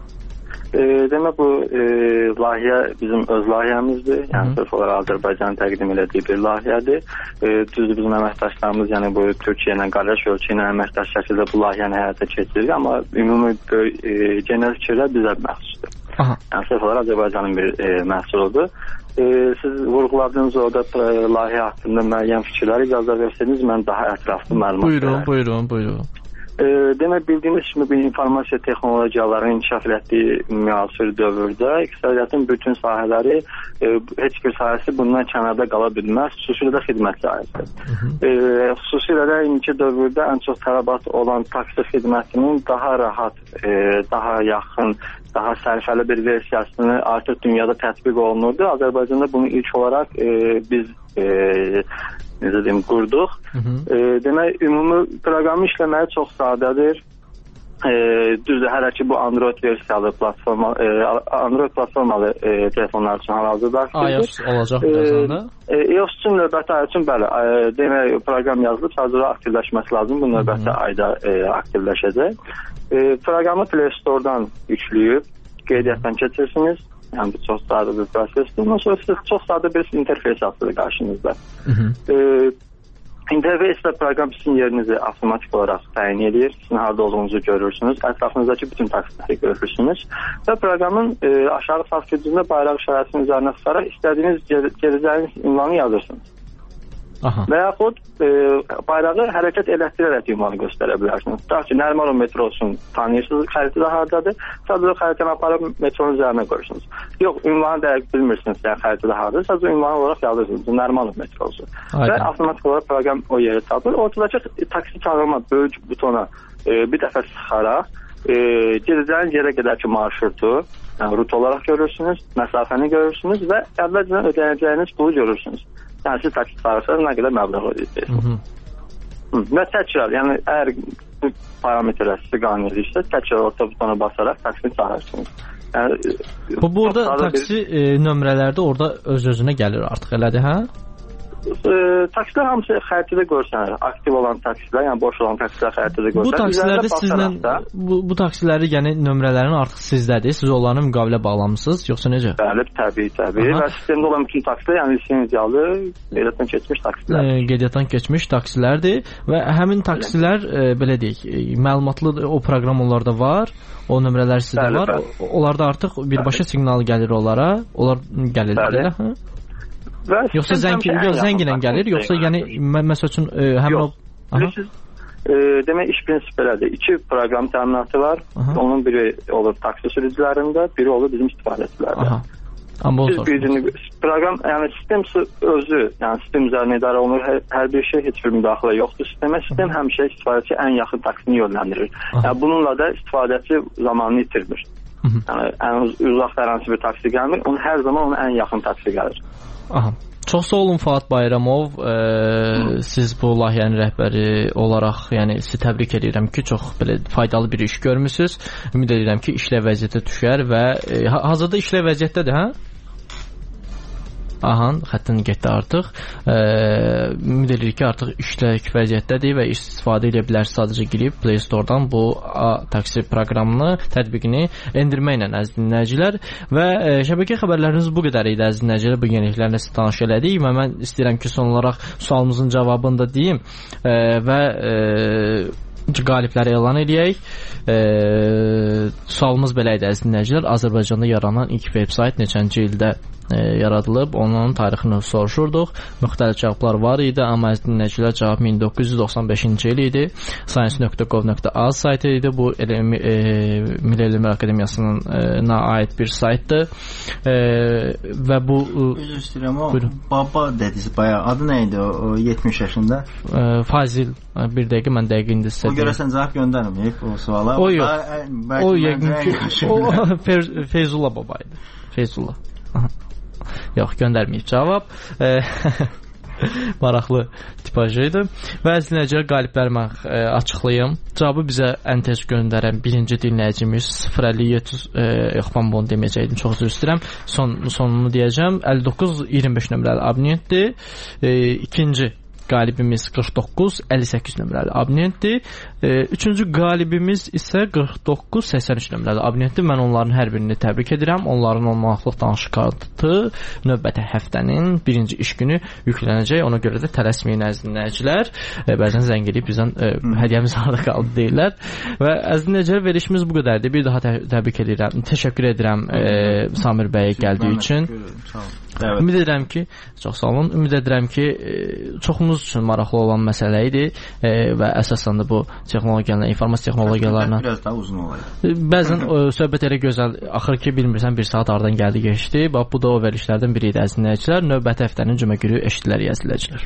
Demək bu layihə bizim öz layihəmizdir. Yəni sırf olaraq Azərbaycanın təqdim elədiyi bir layihədir. Düzdür, bizim əməkdaşlarımız, yəni bu Türkiyə ilə qardaş ölkə ilə əməkdaş şəkildə bu layihəni həyata keçiririk, amma ümumi genel fikirlər bizə məxsusdur. Yəni sırf olaraq Azərbaycanın bir məhsuludur. Siz vurğuladığınız orada layihə haqqında müəyyən fikirləri icazə versəniz, mən daha ətraflı məlumat verərəm. Buyurun. Demək, bildiyimiz kimi bu informasiya texnologiyalarının inkişaf etdiyi müasir dövrdə iqtisadiyyatın bütün sahələri, heç bir sahəsi bundan kənarda qala bilməz, xüsusilə də xidmət sahəsi. Xüsusilə də indiki dövrdə ən çox tələbat olan taksi xidmətinin daha rahat, daha yaxın, daha sərfəli bir versiyasını artıq dünyada tətbiq olunurdu. Azərbaycanda bunu ilk olaraq biz necə deyim, qurduq. Demək, ümumi proqramı işləməyi çox sadədir. Düzdür, hələ ki bu Android versiyalı Android platformalı telefonlar üçün hal-hazırda iOS olacaq birazdan da. iOS üçün növbəti ay üçün bəli, demək, proqram yazılıb, sadəcə aktivləşməsi lazım. Bu növbəti ayda aktivləşəcək. Proqramı Play Store-dan yükləyib qeydiyyatdan keçirsiniz. Yəni bu çox sadə bir prosesdir. Ondan sonra siz çox sadə bir interfeys açılır qarşınızda. İnterfeyslə proqram sizin yerinizi avtomatik olaraq təyin edir. Sizin harada olduğunuzu görürsünüz. Ətrafınızdakı bütün taksiləri görürsünüz. Və proqramın aşağı sağ küncündə bayraq işarəsinin üzərinə tutaraq istədiyiniz gedəcəyiniz ünvanı yazırsınız. Və yaxud bayrağı hərəkət elətdirərək ünvanı göstərə bilərsiniz. Tutaq ki, Nərmanov metrosun tanıyırsınız, xəritədə haradadır. Sadəcə xəritəni aparıb metronun üzərinə qoyursunuz. Yox, ünvanı dəqiq bilmirsiniz, yəni xəritədə haradadır. Sadəcə ünvanı olaraq yazırsınız, Nərmanov metrosu. Və avtomatik olaraq proqram o yeri tapır. Ortadakı taksi çağırma böyük butona bir dəfə sıxaraq gedəcəyiniz yerə qədərki marşrutu, yəni rut olaraq görürsünüz, məsafəni görürsünüz və əvvəlcədən ödəyəcəyiniz pulu görürsünüz. Yəni siz taksi çağırırsanız nə qədər məbləğ ödəyəcəksiniz. Və təkrar, yəni əgər bu parametrlər sizi qane edirsə, təkrar orta butona basaraq taksini çağırırsınız. Yəni, burada taksi nömrələrdə orada öz-özünə gəlir artıq, elədir, hə? Taksilər hamısı xəritədə görsənir. Aktiv olan taksilər, yəni boş olan taksilər xəritədə görsənir. Bu taksilərdə sizlə bu taksiləri, yəni nömrələrin artıq sizdədir. Siz onlarla müqavilə bağlamısınız, yoxsa necə? Bəli, təbii. Və sistemdə olan bütün taksilər, yəni lisenziyalı, qeydiyyatdan keçmiş taksilər. Qeydiyyatdan keçmiş taksilərdir və həmin taksilər belə deyək, məlumatlı o proqram onlarda var. O nömrələr sizdə var. Onlarda artıq birbaşa siqnal gəlir onlara. Onlar gəlirlər, hə? Yoxsa zənglə gəlir, yoxsa yəni məsəl üçün həmin o demək, iş prinsipi belədir. 2 proqram təminatı var. Onun biri olur taksi sürücülərində, biri olur bizim istifadəçilərdə. Proqram, yəni sistem özü, yəni sistem üzərinə idarə olunur. Hər bir şey, heç bir müdaxilə yoxdur sistemə. Sistem həmişə istifadəçi ən yaxın taksini yönləndirir. Yəni bununla da istifadəçi zamanını itirmir. Yəni ən uzaq hər hansı bir taksi gəlmir, onun hər zaman onun ən yaxın taksi gəlir. Aha. Çox sağ olun Fuad Bayramov. Siz bu layihənin rəhbəri olaraq, yəni sizi təbrik edirəm ki, çox belə faydalı bir iş görmüsünüz. Ümid edirəm ki, işlə vəziyyətə düşər və hazırda işlə vəziyyətdədir, hə? Aha, xəttin getdi artıq. Ümid edirik ki, artıq işlək vəziyyətdədir və istifadə edə bilərsiniz. Sadəcə girib Play Store-dan bu taksi proqramını, tətbiqini endirməklə əziz dinləyicilər. Və şəbəkə xəbərləriniz bu qədər idi əziz dinləyicilər. Bu yeniliklərlə sizə tanış elədik və mən istəyirəm ki, son olaraq sualımızın cavabını da deyim və qalibləri elan edək. Sualımız belə idi əziz dinləyicilər. Azərbaycanda yaranan ilk veb-sayt neçənci ildə yaradılıb, onun tarixini soruşurduq. Müxtəlif cavablar var idi, amma əziz dinləyicilər cavab 1995-ci il idi. Science.gov.az saytı idi. Bu Milli Elmlər Akademiyasına aid bir saytdır. Və bu istəyirəm o baba dediniz bayağı. Adı nə idi o 70 yaşında? Fazil. Bir dəqiqə mən dəqiq indi sizə. O görəsən cavab göndərməyib o suala. O yox. O yəqin ki Feyzullah baba idi. Feyzullah. Yox, göndərməyib cavab. Maraqlı tipajı idi. Və əziz dinləyicilər, qalibləri mən açıqlayım. Cavabı bizə ən tez göndərən birinci dinləyicimiz 057 yox, mən bunu deməyəcəkdim, çox üzr istəyirəm. Sonunu deyəcəm. 59-25 nömrəli abonentdir. İkinci qalibimiz 49-58 nömrəli abonentdir. Üçüncü qalibimiz isə 49-83 nömrəli abonentdir. Mən onların hər birini təbrik edirəm. Onların 10 manatlıq danışıq kartı növbəti həftənin birinci iş günü yüklənəcək. Ona görə də tələsməyin əziz dinləyicilər. Bəzən zəng edib bizdən hədiyyəmiz harada qaldı deyirlər. Və əziz dinləyicilər, verişimiz bu qədərdir. Bir daha təbrik edirəm. Təşəkkür edirəm Samir bəyə gəldiyi üçün. Ümid edirəm ki, çox sağ olun. Ümid edirəm ki, çoxumuz üçün maraqlı olan məsələ idi və əsasən də bu texnologiyalarla, informasiya texnologiyalarla biraz daha uzun olaydı. Bəzən söhbət elə gözəl axır ki, bilmirsən bir saat aradan gəldi keçdi. Bax bu da o verilişlərdən biri idi əziz dinləyicilər. Növbəti həftənin cümə günü eşidilər əziz dinləyicilər.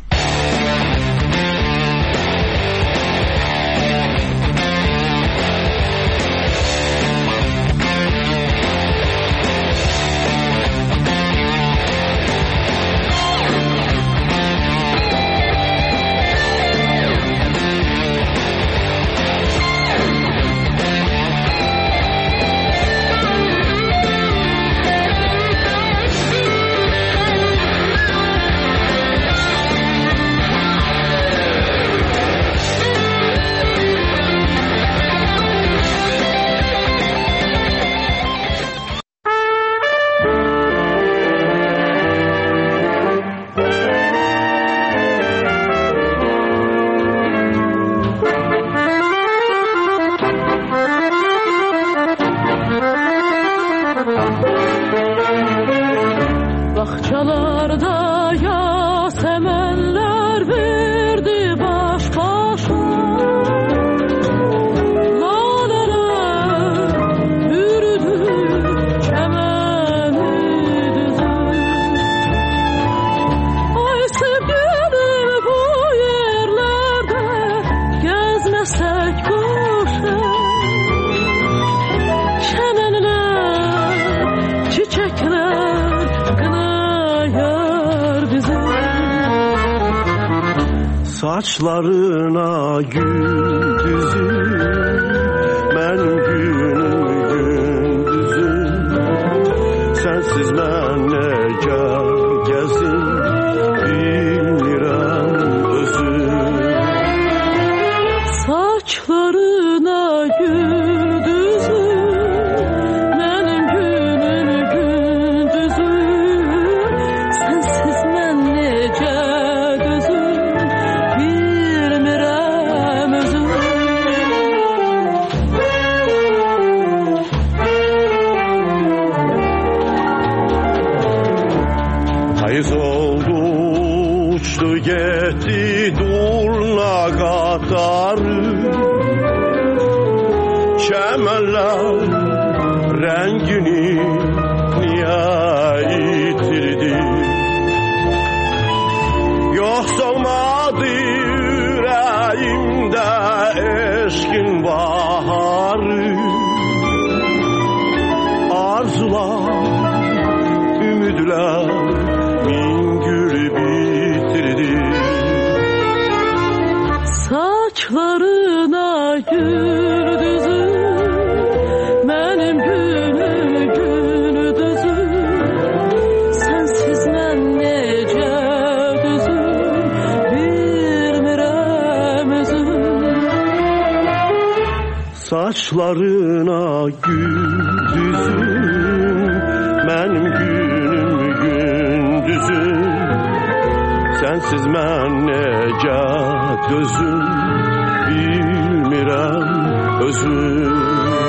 Saçlarına gül düzüm, mən günüm gündüzüm, sensiz mən necə gəzim, bilmirəm özüm. Saçlarına gül düzüm, mənim günüm gündüzüm, sensiz mən necə Payız oldu, uçdu, getdi durna qatarı, çəmənlər rəngini niyə eşkin baharı, arzular, ümidler min gül bitirdi. Saçlarına gül düzür, benim günüm gündüzüm. Sensiz ben nece düzüm, bilmirəm özüm. Saçlarına gül düzüm, benim günüm gündüzüm. Sensiz ben nece dözüm, bilmirəm özüm.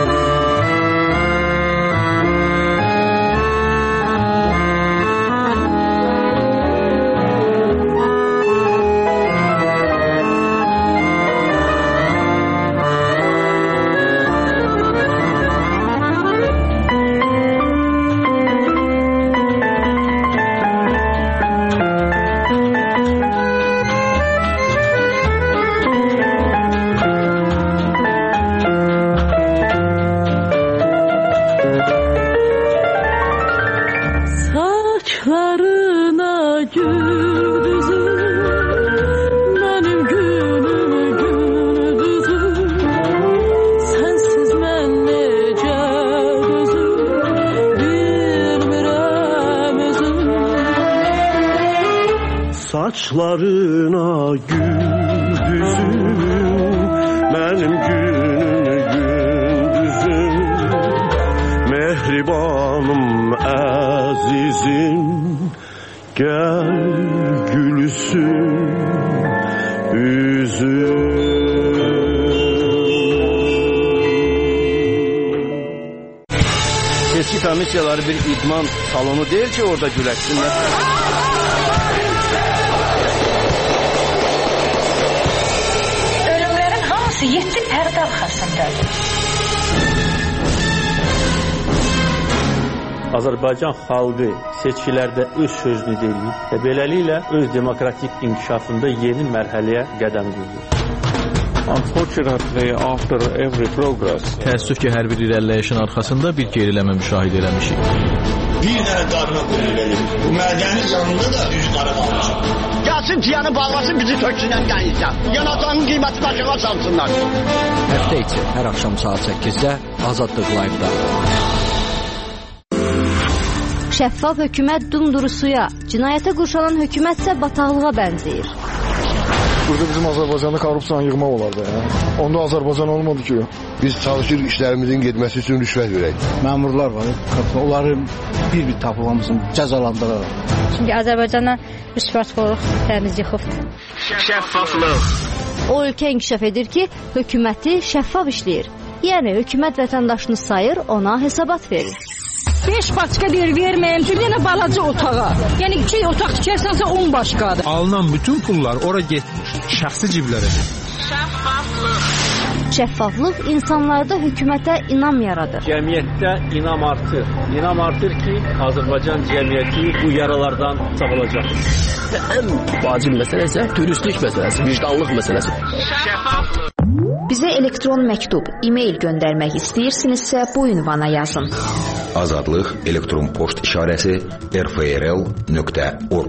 Saçlarına gül düzür, benim günüm gündüzüm. Sensiz ben nece düzüm, bilmirəm özüm. Saçlarına gül düzüm, benim günüm gündüzüm. Mehribanım azizim, gel gülsün üzüm. Seçki komissiyaları bir idman salonu değil ki orada güləşsinlər. Ölümlerin hamısı 7 pərdə arxasındadır. Azərbaycan xalqı seçkilərdə öz sözünü deyir və beləliklə öz demokratik inkişafında yeni mərhələyə qədəm qoyur. Unfortunately, after every progress, təəssüf ki, hər bir irəliləyişin arxasında bir geriləmə müşahidə eləmişik. Bir dənə qarına qulluq bu mədənin yanında da üz qara qalmışam. Gəlsin tiyanı bağlasın, bizi töksünən qənizdən. Yanacağının qiyməti başına salsınlar. Həftə içi hər axşam saat 8-də Azadlıq Live-da. Şəffaf hökumət dumduru suya, cinayətə qurşanan hökumətsə bataqlığa bənzəyir. Burada bizim Azərbaycanda korrupsiyanı yığmaq olardı. Onda Azərbaycan olmadı ki. Biz çalışır işlərimizin getməsi üçün rüşvət verək. Məmurlar var, onları bir-bir tapılamızın cəzalandıraraq. Çünki Azərbaycana rüşvətxorluq təmiz yıxıbdır. Şəffaflıq. O ölkə inkişaf edir ki, hökuməti şəffaf işləyir. Yəni hökumət vətəndaşını sayır, ona hesabat verir. 5 başqa verməyəm ki, yenə balaca otağa. Yəni 2 otaq tikərsənsə 10 başqadır. Alınan bütün pullar ora getmiş, şəxsi ciblərə. Şəffaflıq insanlarda hökumətə inam yaradır. Cəmiyyətdə inam artır. İnam artır ki, Azərbaycan cəmiyyəti bu yaralardan sağalacaq. Ən vacib məsələ isə dürüstlük məsələsi, vicdanlıq məsələsi. Şəffaflıq. Bizə elektron məktub, e-mail göndərmək istəyirsinizsə bu ünvana yazın. Azadlıq elektron poçt işarəsi rfrl.org.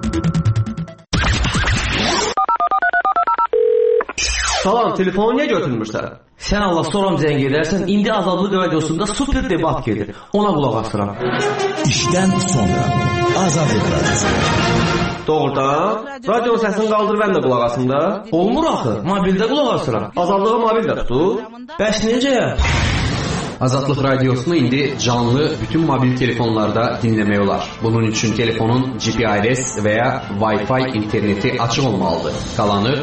Salam, telefonu niyə götürmürsən? Sən Allah soram zəng edərsən, indi Azadlıq radiosunda super debat gedir. Ona qulaq asıram. İşdən sonra Azadlıq radiosu. Doğrudan, radio səsini qaldır, mən də qulaq asım da. Olmur axı, mobildə qulaq asıram. Azadlığa mobildə tutur. Bəs necə? Azadlıq radiosunu indi canlı bütün mobil telefonlarda dinləmək olar. Bunun üçün telefonun GPRS və ya Wi-Fi interneti açıq olmalıdır. Qalanı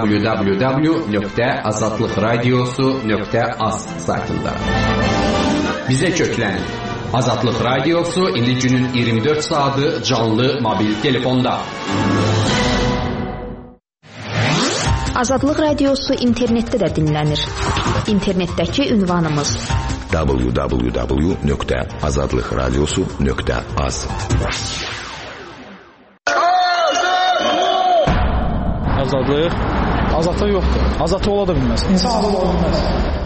www.azadlıqradiosu.az saytında. Bizə köklənin. Azadlıq radiosu indi günün 24 saatı canlı mobil telefonda. Azadlıq radiosu internetdə də dinlənir. İnternetdəki ünvanımız www.azadlıqradiosu.az. Azadlıq Azadlıq yoxdur. Azadlıq ola da bilməz. İnsan azad ola bilməz.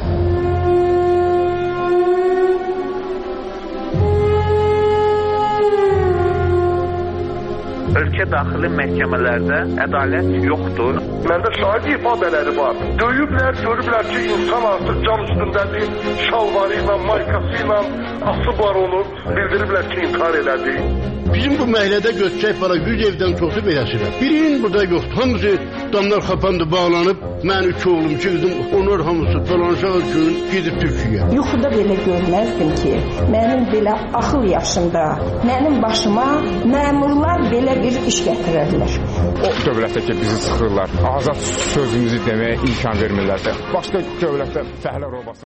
Ölkə daxili məhkəmələrdə ədalət yoxdur. Məndə şahid ifadələri var. Döyüblər, görüblər ki, insan artıq can üstündədir. Şalvarı ilə, maykası ilə asıb var onu. Bildiriblər ki, intihar elədi. Bizim bu məhəllədə götürək para 100 evdən çoxu beləsirə. Birinin burada yoxdur. Hamısı damlar xapandı, bağlanıb. Mən 3 oğlum, 2 qızım, onlar hamısı dolanışağı gün gedib Türkiyəyə. Yuxuda belə görməzdim ki, mənim belə axıl yaşımda, mənim başıma məmurlar belə bir iş gətirərlər. O dövlətdə ki, bizi sıxırlar, azad sözümüzü deməyə imkan vermirlər. Başqa dövlətdə fəhlə robası.